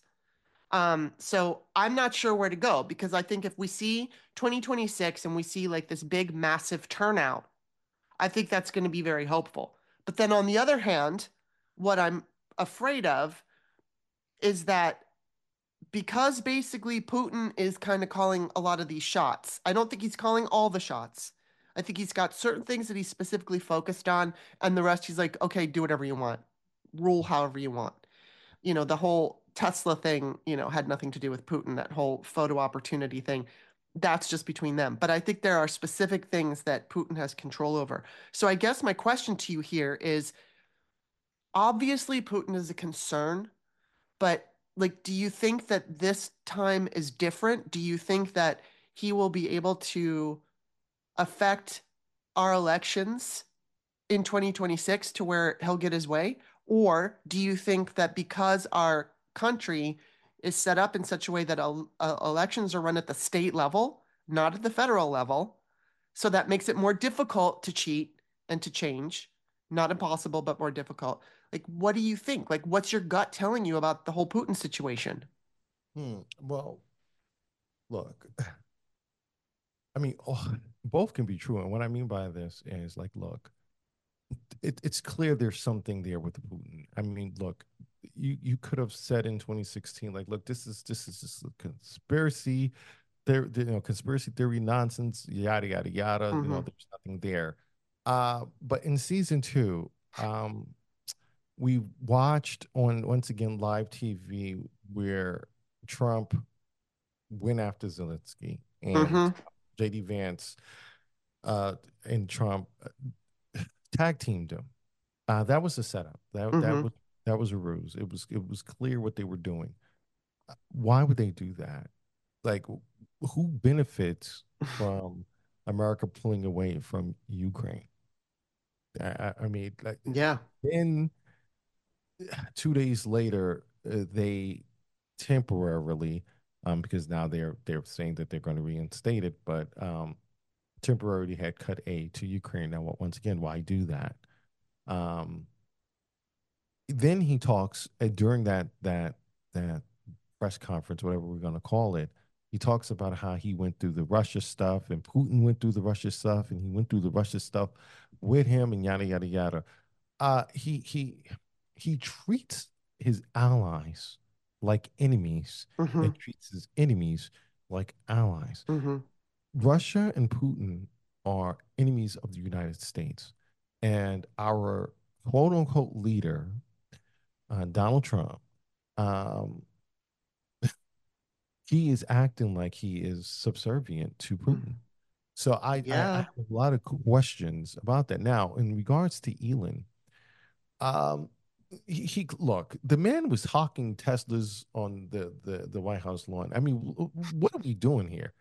So I'm not sure where to go because I think if we see 2026 and we see like this big, massive turnout, I think that's going to be very hopeful. But then on the other hand, what I'm afraid of is that because basically Putin is kind of calling a lot of these shots, I don't think he's calling all the shots. I think he's got certain things that he's specifically focused on, and the rest he's like, okay, do whatever you want, rule however you want. The whole Tesla thing, had nothing to do with Putin, that whole photo opportunity thing. That's just between them. But I think there are specific things that Putin has control over. So I guess my question to you here is obviously Putin is a concern, but like, do you think that this time is different? Do you think that he will be able to affect our elections in 2026 to where he'll get his way? Or do you think that because our country is set up in such a way that elections are run at the state level, not at the federal level, so that makes it more difficult to cheat and to change? Not impossible, but more difficult. Like, what do you think? Like, what's your gut telling you about the whole Putin situation? Well, look, I mean, both can be true. And what I mean by this is like, look, it's clear there's something there with Putin. I mean, look, you could have said in 2016, like, look, this is just a conspiracy. Conspiracy theory nonsense, yada yada yada. Mm-hmm. There's nothing there. But in season two, we watched on once again live TV where Trump went after Zelensky and Mm-hmm. JD Vance and Trump tag teamed him. That was a setup. Mm-hmm. That was a ruse. It was clear what they were doing. Why would they do that? Like, who benefits from America pulling away from Ukraine? I mean, like, Yeah. then 2 days later, they temporarily, because now they're saying that they're going to reinstate it, but temporarily had cut aid to Ukraine. Now, once again, why do that? Um, then he talks during that press conference, whatever we're going to call it. He talks about how he went through the Russia stuff and Putin went through the Russia stuff and he went through the Russia stuff with him and yada yada yada. He treats his allies like enemies Mm-hmm. and treats his enemies like allies. Mm-hmm. Russia and Putin are enemies of the United States, and our quote unquote leader, Donald Trump, um, he is acting like he is subservient to Putin. So I Yeah. have a lot of questions about that. Now, in regards to Elon, um, he look, the man was hawking Teslas on the White House lawn. I mean, what are we doing here?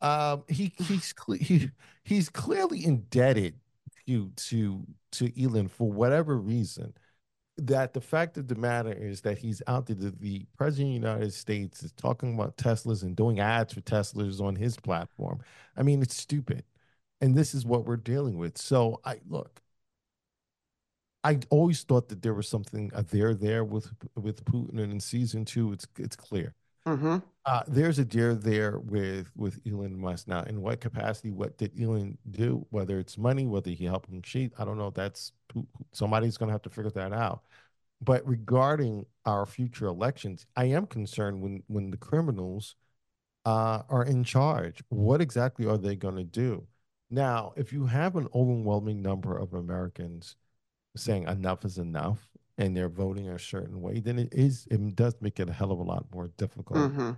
He's clearly indebted to Elon for whatever reason. That the fact of the matter is that he's out there. The president of the United States is talking about Teslas and doing ads for Teslas on his platform. I mean, it's stupid, and this is what we're dealing with. So I look. I always thought that there was something there with Putin, and in season two, it's clear. Mm-hmm. There's a dare there with Elon Musk now. In what capacity? What did Elon do? Whether it's money, whether he helped him cheat, I don't know. That's somebody's going to have to figure that out. But regarding our future elections, I am concerned when the criminals are in charge. What exactly are they going to do? Now, if you have an overwhelming number of Americans saying enough is enough and they're voting a certain way, then it does make it a hell of a lot more difficult. Mm-hmm.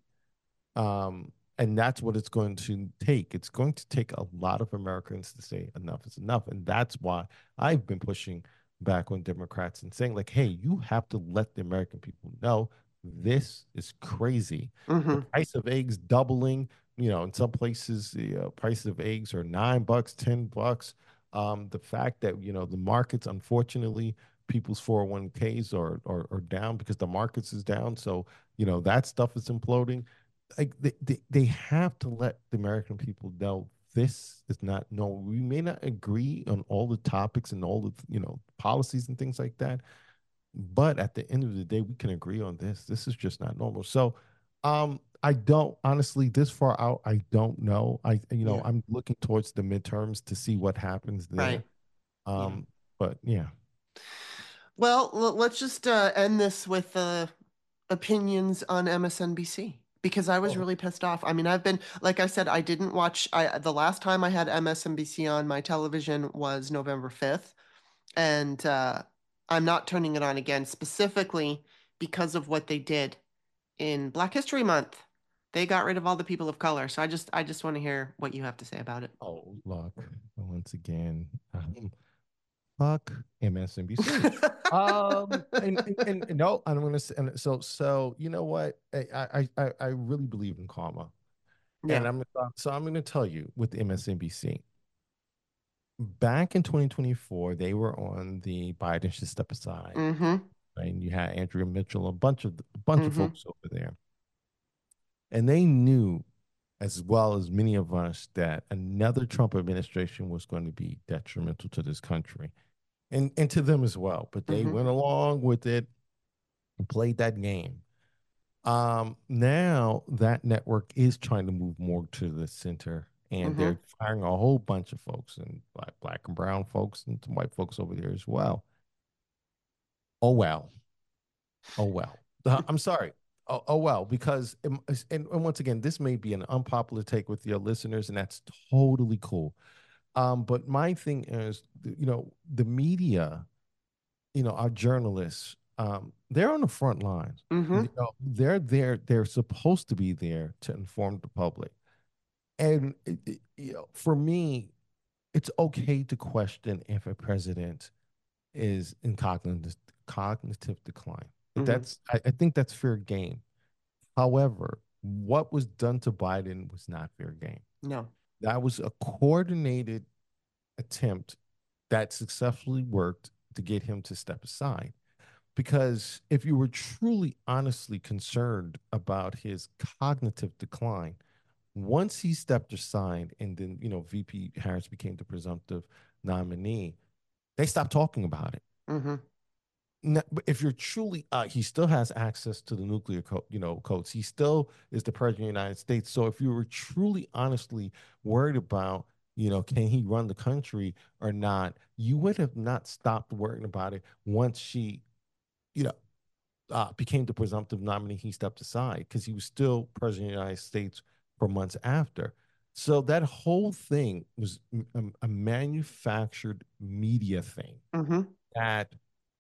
And that's what it's going to take. It's going to take a lot of Americans to say enough is enough. And that's why I've been pushing back on Democrats and saying, like, hey, you have to let the American people know this is crazy. The Mm-hmm. price of eggs doubling, in some places, the price of eggs are $9, $10. The fact that, the markets, unfortunately, people's 401ks are down because the markets is down. So, that stuff is imploding. Like they have to let the American people know this is not no. We may not agree on all the topics and all the policies and things like that, but at the end of the day, we can agree on this. This is just not normal. So, I don't honestly this far out. I don't know. Yeah. I'm looking towards the midterms to see what happens Right. there. Yeah. But yeah. Well, let's just end this with opinions on MSNBC because I was Oh, really pissed off. I mean, I've been, like I said, I didn't watch. The last time I had MSNBC on my television was November 5th, and I'm not turning it on again specifically because of what they did in Black History Month. They got rid of all the people of color. So I just want to hear what you have to say about it. oh, look, once again, fuck MSNBC. And no, I'm gonna say, and so you know what? I really believe in karma, and Yeah. I'm gonna tell you with MSNBC. Back in 2024, they were on the Biden should step aside, Mm-hmm. and you had Andrea Mitchell, a bunch of Mm-hmm. folks over there, and they knew as well as many of us that another Trump administration was going to be detrimental to this country and to them as well. But they Mm-hmm. went along with it and played that game. Now that network is trying to move more to the center, and Mm-hmm. they're firing a whole bunch of folks and black and brown folks and some white folks over there as well. Oh well, oh well. I'm sorry. Oh well, because and once again, this may be an unpopular take with your listeners, and that's totally cool. But my thing is, the media, our journalists, they're on the front lines. Mm-hmm. They're there. They're supposed to be there to inform the public. And for me, it's okay to question if a president is in cognitive decline. Mm-hmm. I think that's fair game. However, what was done to Biden was not fair game. No. That was a coordinated attempt that successfully worked to get him to step aside. Because if you were truly, honestly concerned about his cognitive decline, once he stepped aside and then, VP Harris became the presumptive nominee, they stopped talking about it. Mm-hmm. Now, but if you're truly, he still has access to the nuclear codes. He still is the president of the United States. So if you were truly, honestly worried about, can he run the country or not, you would have not stopped worrying about it once she, you know, became the presumptive nominee. He stepped aside because he was still president of the United States for months after. So that whole thing was a manufactured media thing Mm-hmm. that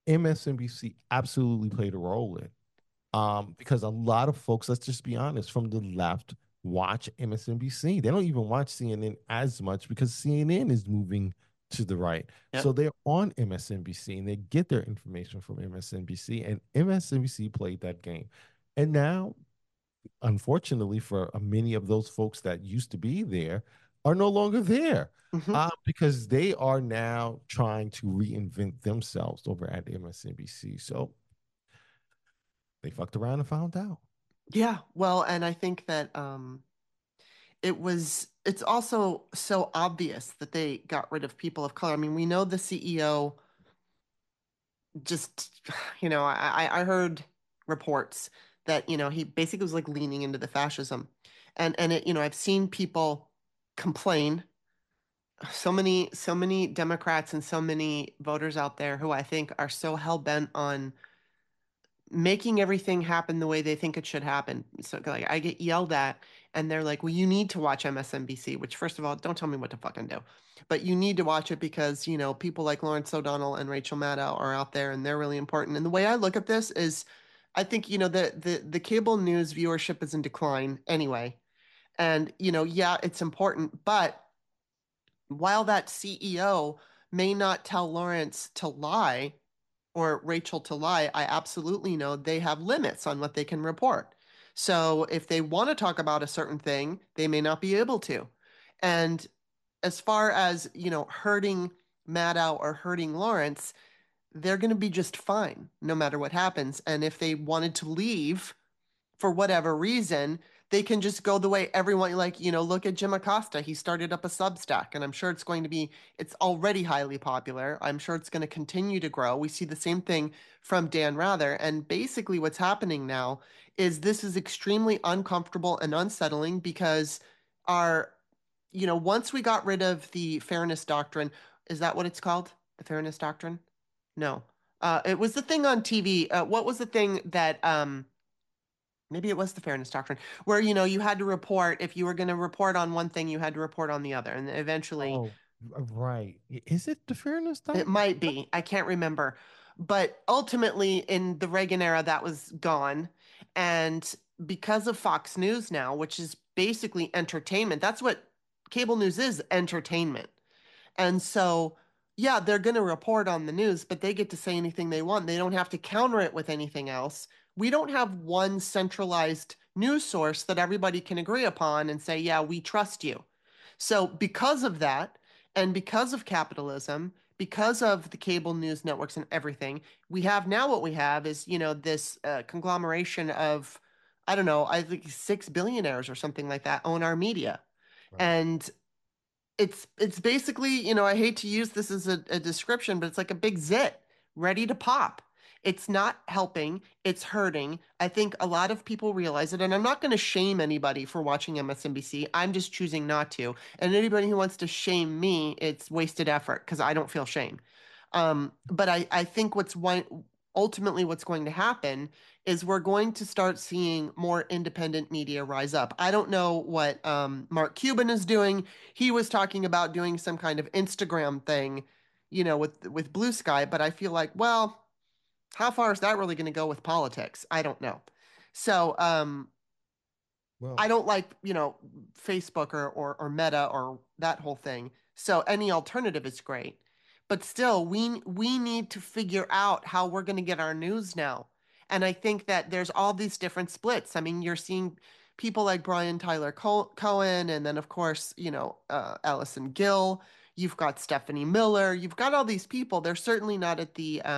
MSNBC absolutely played a role in. Because a lot of folks, let's just be honest, from the left watch MSNBC. They don't even watch CNN as much because CNN is moving to the right. So Yep. they're on MSNBC and they get their information from MSNBC, and MSNBC played that game. And now, unfortunately, for many of those folks that used to be there, are no longer there Mm-hmm. because they are now trying to reinvent themselves over at MSNBC. So they fucked around and found out. Yeah. Well, and I think that it's also so obvious that they got rid of people of color. I mean, we know the CEO just, I heard reports that, he basically was like leaning into the fascism. And I've seen people complain, so many Democrats and so many voters out there who I think are so hell-bent on making everything happen the way they think it should happen. So like I get yelled at and they're like, "Well, you need to watch MSNBC," which first of all, don't tell me what to fucking do. But you need to watch it because, people like Lawrence O'Donnell and Rachel Maddow are out there and they're really important. And the way I look at this is I think, the cable news viewership is in decline anyway. And, yeah, it's important, but while that CEO may not tell Lawrence to lie, or Rachel to lie, I absolutely know they have limits on what they can report. So if they want to talk about a certain thing, they may not be able to. And as far as, hurting Maddow or hurting Lawrence, they're going to be just fine no matter what happens. And if they wanted to leave for whatever reason, they can just go the way everyone, like, look at Jim Acosta. He started up a Substack, and I'm sure it's already highly popular. I'm sure it's going to continue to grow. We see the same thing from Dan Rather. And basically, what's happening now is this is extremely uncomfortable and unsettling because our, once we got rid of the fairness doctrine, is that what it's called? The fairness doctrine? No. It was the thing on TV. What was the thing that maybe it was the fairness doctrine where you had to report if you were going to report on one thing, you had to report on the other, and eventually Oh, right. Is it the fairness it doctrine? might be. I can't remember. But ultimately, in the Reagan era, that was gone. And because of Fox News now, which is basically entertainment, that's what cable news is, entertainment. And so, yeah, they're going to report on the news, but they get to say anything they want. They don't have to counter it with anything else. We don't have one centralized news source that everybody can agree upon and say, yeah, we trust you. So, because of that, and because of capitalism, because of the cable news networks and everything, we have now what we have is, this conglomeration of, I don't know, I think six billionaires or something like that own our media. Right. And it's basically, I hate to use this as a description, but it's like a big zit ready to pop. It's not helping, it's hurting. I think a lot of people realize it, and I'm not going to shame anybody for watching MSNBC. I'm just choosing not to. And anybody who wants to shame me, it's wasted effort because I don't feel shame. But I think ultimately what's going to happen is we're going to start seeing more independent media rise up. I don't know what Mark Cuban is doing. He was talking about doing some kind of Instagram thing, with Blue Sky, but I feel like, well, how far is that really going to go with politics? I don't know. So, Well, I don't like, Facebook or Meta or that whole thing. So any alternative is great. But still, we need to figure out how we're going to get our news now. And I think that there's all these different splits. I mean, you're seeing people like Brian Tyler Cohen, and then of course, Allison Gill. You've got Stephanie Miller. You've got all these people. They're certainly not at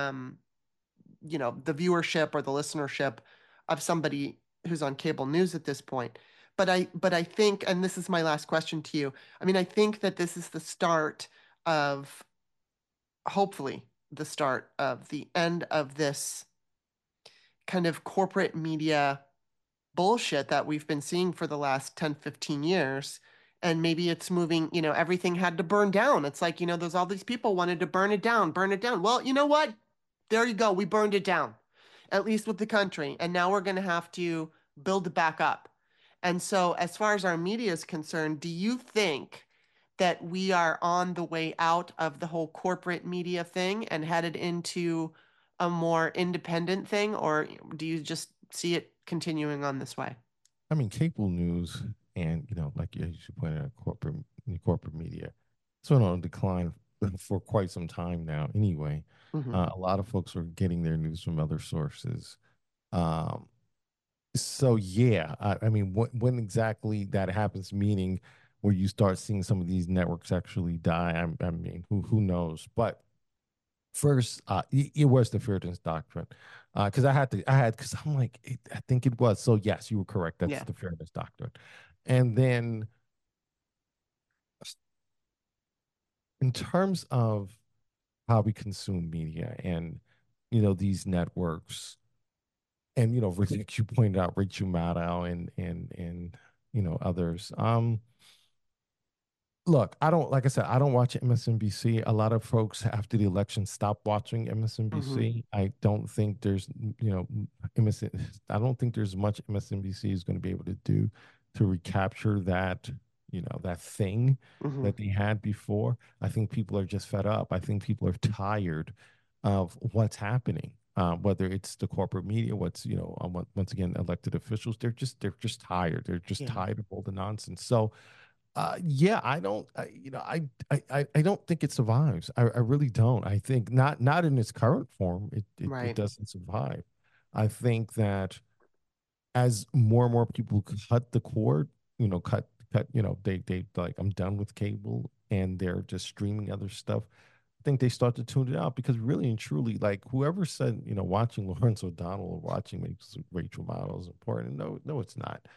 the viewership or the listenership of somebody who's on cable news at this point. But I think, and this is my last question to you. I mean, I think that this is the start of, hopefully, the start of the end of this kind of corporate media bullshit that we've been seeing for the last 10, 15 years. And maybe it's moving, everything had to burn down. It's like, there's all these people wanted to burn it down, burn it down. Well, you know what? There you go. We burned it down, at least with the country. And now we're going to have to build it back up. And so, as far as our media is concerned, do you think that we are on the way out of the whole corporate media thing and headed into a more independent thing? Or do you just see it continuing on this way? I mean, cable news and like you pointed out, corporate media, it's been on decline for quite some time now. Anyway, Hmm. a lot of folks are getting their news from other sources. Um, so yeah, I mean, when exactly that happens, meaning where you start seeing some of these networks actually die, I mean, who knows? But first, it was the Fairness Doctrine, because because I'm like, I think it was. So yes, you were correct. That's Yeah. the Fairness Doctrine, and then in terms of how we consume media and these networks, and like you pointed out, Rachel Maddow and others. Look, I don't, like I said, I don't watch MSNBC. A lot of folks after the election stopped watching Hmm. MSNBC. I don't think there's, MSN, I don't think there's much MSNBC is going to be able to do to recapture that, that thing Hmm. that they had before. I think people are just fed up. I think people are tired of what's happening. Whether it's the corporate media, once again, elected officials, they're just tired. They're just Yeah. tired of all the nonsense. So, yeah, I don't, I don't think it survives. I really don't. I think not in its current form. It Right. doesn't survive. I think that as more and more people cut the cord, cut, they like, I'm done with cable and they're just streaming other stuff. I think they start to tune it out because really and truly, like whoever said, watching Lawrence O'Donnell or watching Rachel Maddow is important. No, no, it's not.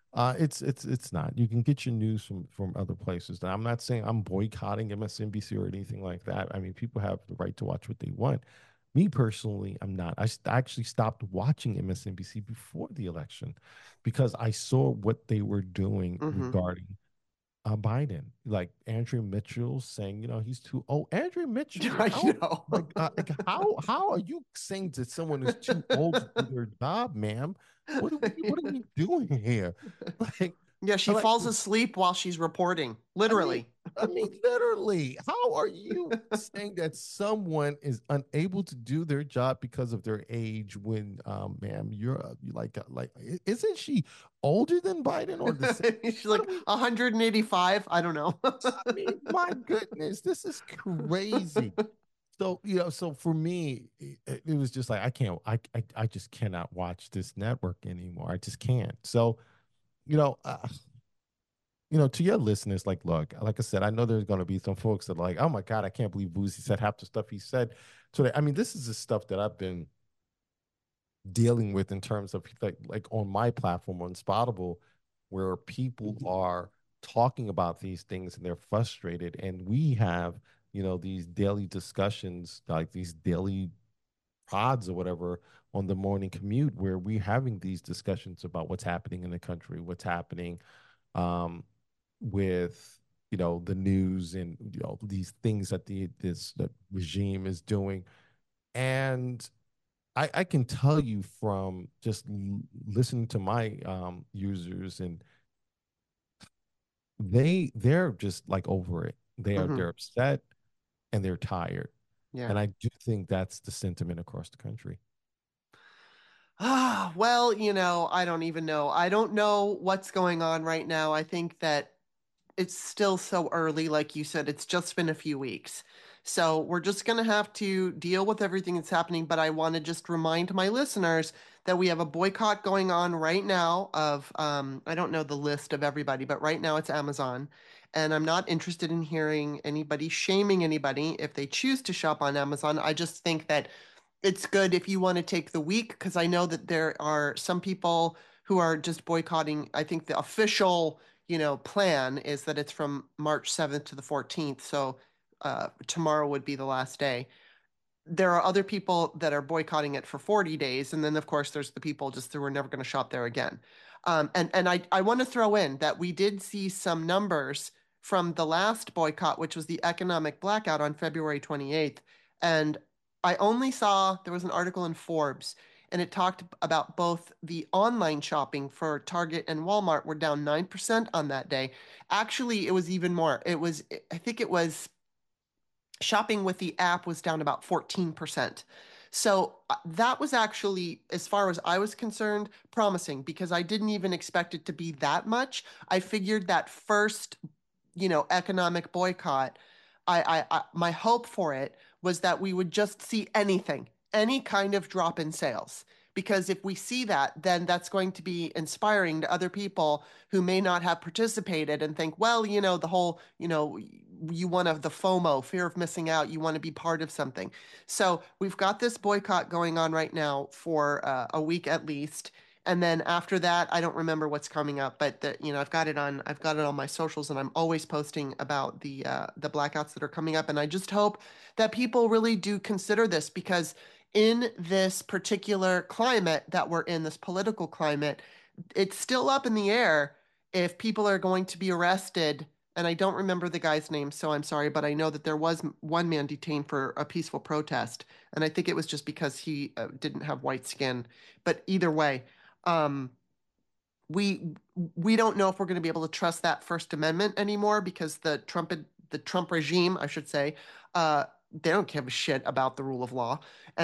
It's not. You can get your news from other places. Now, I'm not saying I'm boycotting MSNBC or anything like that. I mean, people have the right to watch what they want. Me personally, I'm not. I actually stopped watching MSNBC before the election because I saw what they were doing Hmm. regarding Biden. Like Andrew Mitchell saying, he's too old. Andrew Mitchell, I how know. like how are you saying to someone who's too old to do their job, ma'am? What are we doing here? Like, Yeah, she like falls asleep while she's reporting, I mean, literally. literally, how are you saying that someone is unable to do their job because of their age when, ma'am, you isn't she older than Biden or the same? She's What like are we? 185. I don't know. I mean, my goodness, this is crazy. So, so for me, it was just like I can't, I just cannot watch this network anymore. I just can't. So, you know, uh, to your listeners, like, look, like I said, I know there's going to be some folks that are like, oh my God, I can't believe Boozy said half the stuff he said. So, I mean, this is the stuff that I've been dealing with in terms of like on my platform on Spottable, where people are talking about these things and they're frustrated, and we have these daily discussions, like these daily pods or whatever on the morning commute, where we're having these discussions about what's happening in the country, what's happening um, with the news and these things that the regime is doing. And I can tell you from just listening to my users, and they're just like over it. Hmm. They're upset and they're tired. Yeah. And I do think that's the sentiment across the country. Well, I don't even know. I don't know what's going on right now. I think that it's still so early, like you said, it's just been a few weeks. So we're just going to have to deal with everything that's happening. But I want to just remind my listeners that we have a boycott going on right now of, I don't know the list of everybody, but right now it's Amazon. And I'm not interested in hearing anybody shaming anybody if they choose to shop on Amazon. I just think that it's good if you want to take the week because I know that there are some people who are just boycotting. I think the official, plan is that it's from March 7th to the 14th. So tomorrow would be the last day. There are other people that are boycotting it for 40 days. And then, of course, there's the people just who are never going to shop there again. And I want to throw in that we did see some numbers from the last boycott, which was the economic blackout on February 28th. And I only saw there was an article in Forbes, and it talked about both the online shopping for Target and Walmart were down 9% on that day. Actually, it was even more. I think it was shopping with the app was down about 14%. So that was actually, as far as I was concerned, promising because I didn't even expect it to be that much. I figured that first, economic boycott, my hope for it was that we would just see anything, any kind of drop in sales. Because if we see that, then that's going to be inspiring to other people who may not have participated and think, well, the whole, you want to, the FOMO, fear of missing out, you want to be part of something. So we've got this boycott going on right now for a week at least. And then after that, I don't remember what's coming up, but I've got it on my socials, and I'm always posting about the blackouts that are coming up. And I just hope that people really do consider this because in this particular climate that we're in, this political climate, it's still up in the air if people are going to be arrested. And I don't remember the guy's name, so I'm sorry, but I know that there was one man detained for a peaceful protest, and I think it was just because he didn't have white skin. But either way, um, we we don't know if we're going to be able to trust that First Amendment anymore because the Trump regime, I should say, they don't give a shit about the rule of law,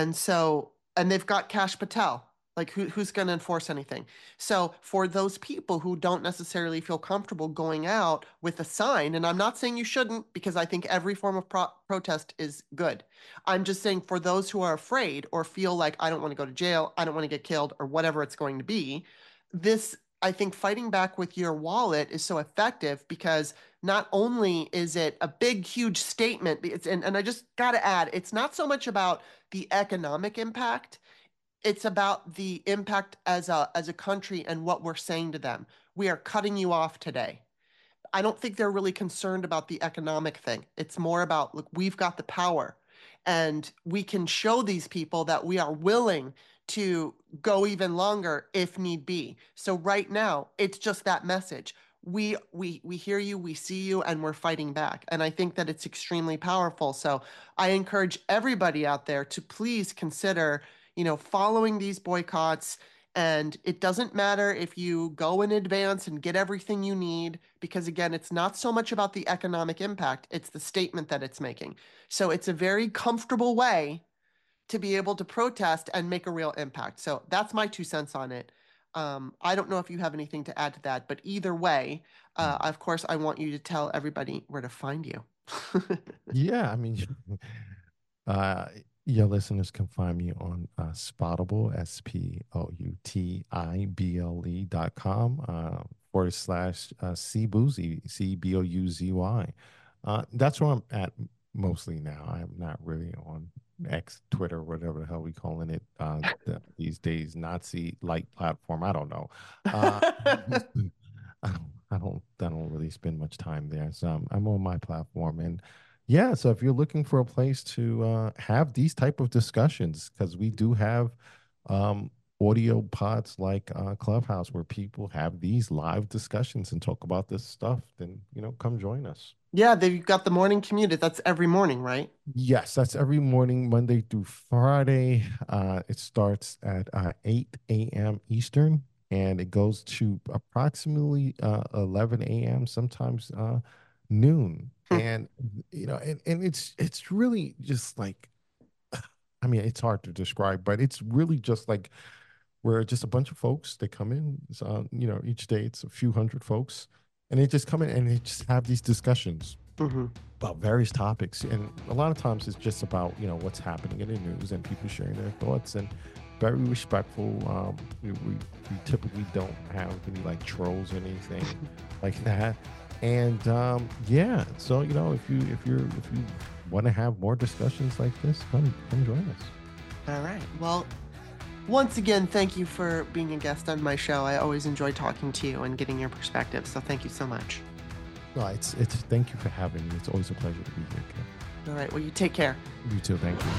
and they've got Kash Patel. Like who's going to enforce anything? So for those people who don't necessarily feel comfortable going out with a sign, and I'm not saying you shouldn't because I think every form of protest is good. I'm just saying for those who are afraid or feel like I don't want to go to jail, I don't want to get killed, or whatever it's going to be, this I think fighting back with your wallet is so effective because not only is it a big, huge statement, and I just got to add, it's not so much about the economic impact. It's about the impact as a country and what we're saying to them. We are cutting you off today. I don't think they're really concerned about the economic thing. It's more about, look, we've got the power and we can show these people that we are willing to go even longer if need be. So right now, it's just that message. We hear you, we see you, and we're fighting back. And I think that it's extremely powerful. So I encourage everybody out there to please consider, following these boycotts. And it doesn't matter if you go in advance and get everything you need, because again, it's not so much about the economic impact, it's the statement that it's making. So it's a very comfortable way to be able to protest and make a real impact. So that's my 2 cents on it. I don't know if you have anything to add to that, but either way, of course, I want you to tell everybody where to find you. Yeah, I mean, your listeners can find me on Spoutible, SPOUTIBLE.com /CBOUZY, CBOUZY. That's where I'm at mostly now. I'm not really on X, Twitter, whatever the hell we calling it these days, Nazi light platform. I don't know. I don't really spend much time there. So I'm on my platform, and yeah. So if you're looking for a place to have these type of discussions, because we do have audio pods like Clubhouse where people have these live discussions and talk about this stuff, then come join us. Yeah, they've got the morning commute. That's every morning, right? Yes, that's every morning, Monday through Friday. It starts at 8 a.m. Eastern, and it goes to approximately 11 a.m., sometimes noon. And, and it's really just like, I mean, it's hard to describe, but it's really just like we're just a bunch of folks that come in, each day it's a few hundred folks. And they just come in and they just have these discussions about various topics. And a lot of times it's just about, what's happening in the news and people sharing their thoughts, and very respectful. We typically don't have any like trolls or anything like that. And yeah, so, if you want to have more discussions like this, come join us. All right. Well, once again, thank you for being a guest on my show. I always enjoy talking to you and getting your perspective. So thank you so much. No, it's thank you for having me. It's always a pleasure to be here, Kim. All right. Well, you take care. You too. Thank you.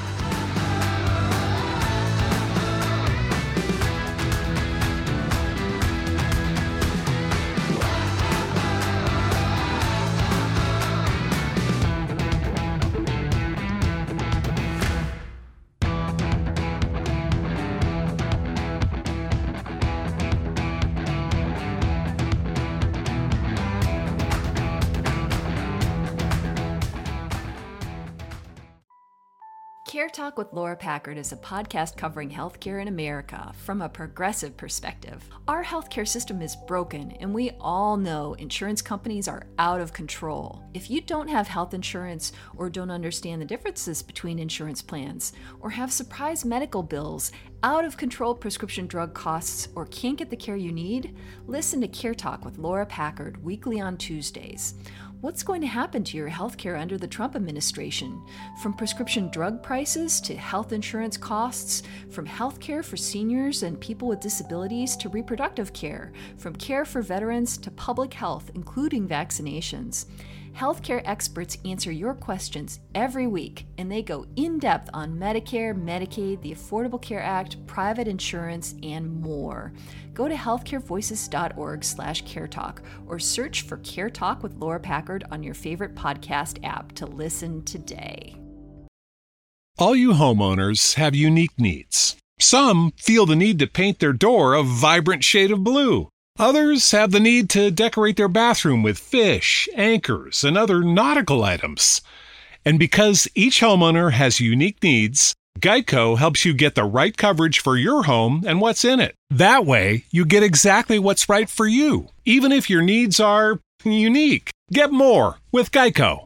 Care Talk with Laura Packard is a podcast covering healthcare in America from a progressive perspective. Our healthcare system is broken, and we all know insurance companies are out of control. If you don't have health insurance, or don't understand the differences between insurance plans, or have surprise medical bills, out of control prescription drug costs, or can't get the care you need, listen to Care Talk with Laura Packard weekly on Tuesdays. What's going to happen to your healthcare under the Trump administration? From prescription drug prices to health insurance costs, from healthcare for seniors and people with disabilities to reproductive care, from care for veterans to public health, including vaccinations. Healthcare experts answer your questions every week, and they go in-depth on Medicare, Medicaid, the Affordable Care Act, private insurance, and more. Go to healthcarevoices.org/caretalk or search for Care Talk with Laura Packard on your favorite podcast app to listen today. All you homeowners have unique needs. Some feel the need to paint their door a vibrant shade of blue. Others have the need to decorate their bathroom with fish, anchors, and other nautical items. And because each homeowner has unique needs, Geico helps you get the right coverage for your home and what's in it. That way, you get exactly what's right for you, even if your needs are unique. Get more with Geico.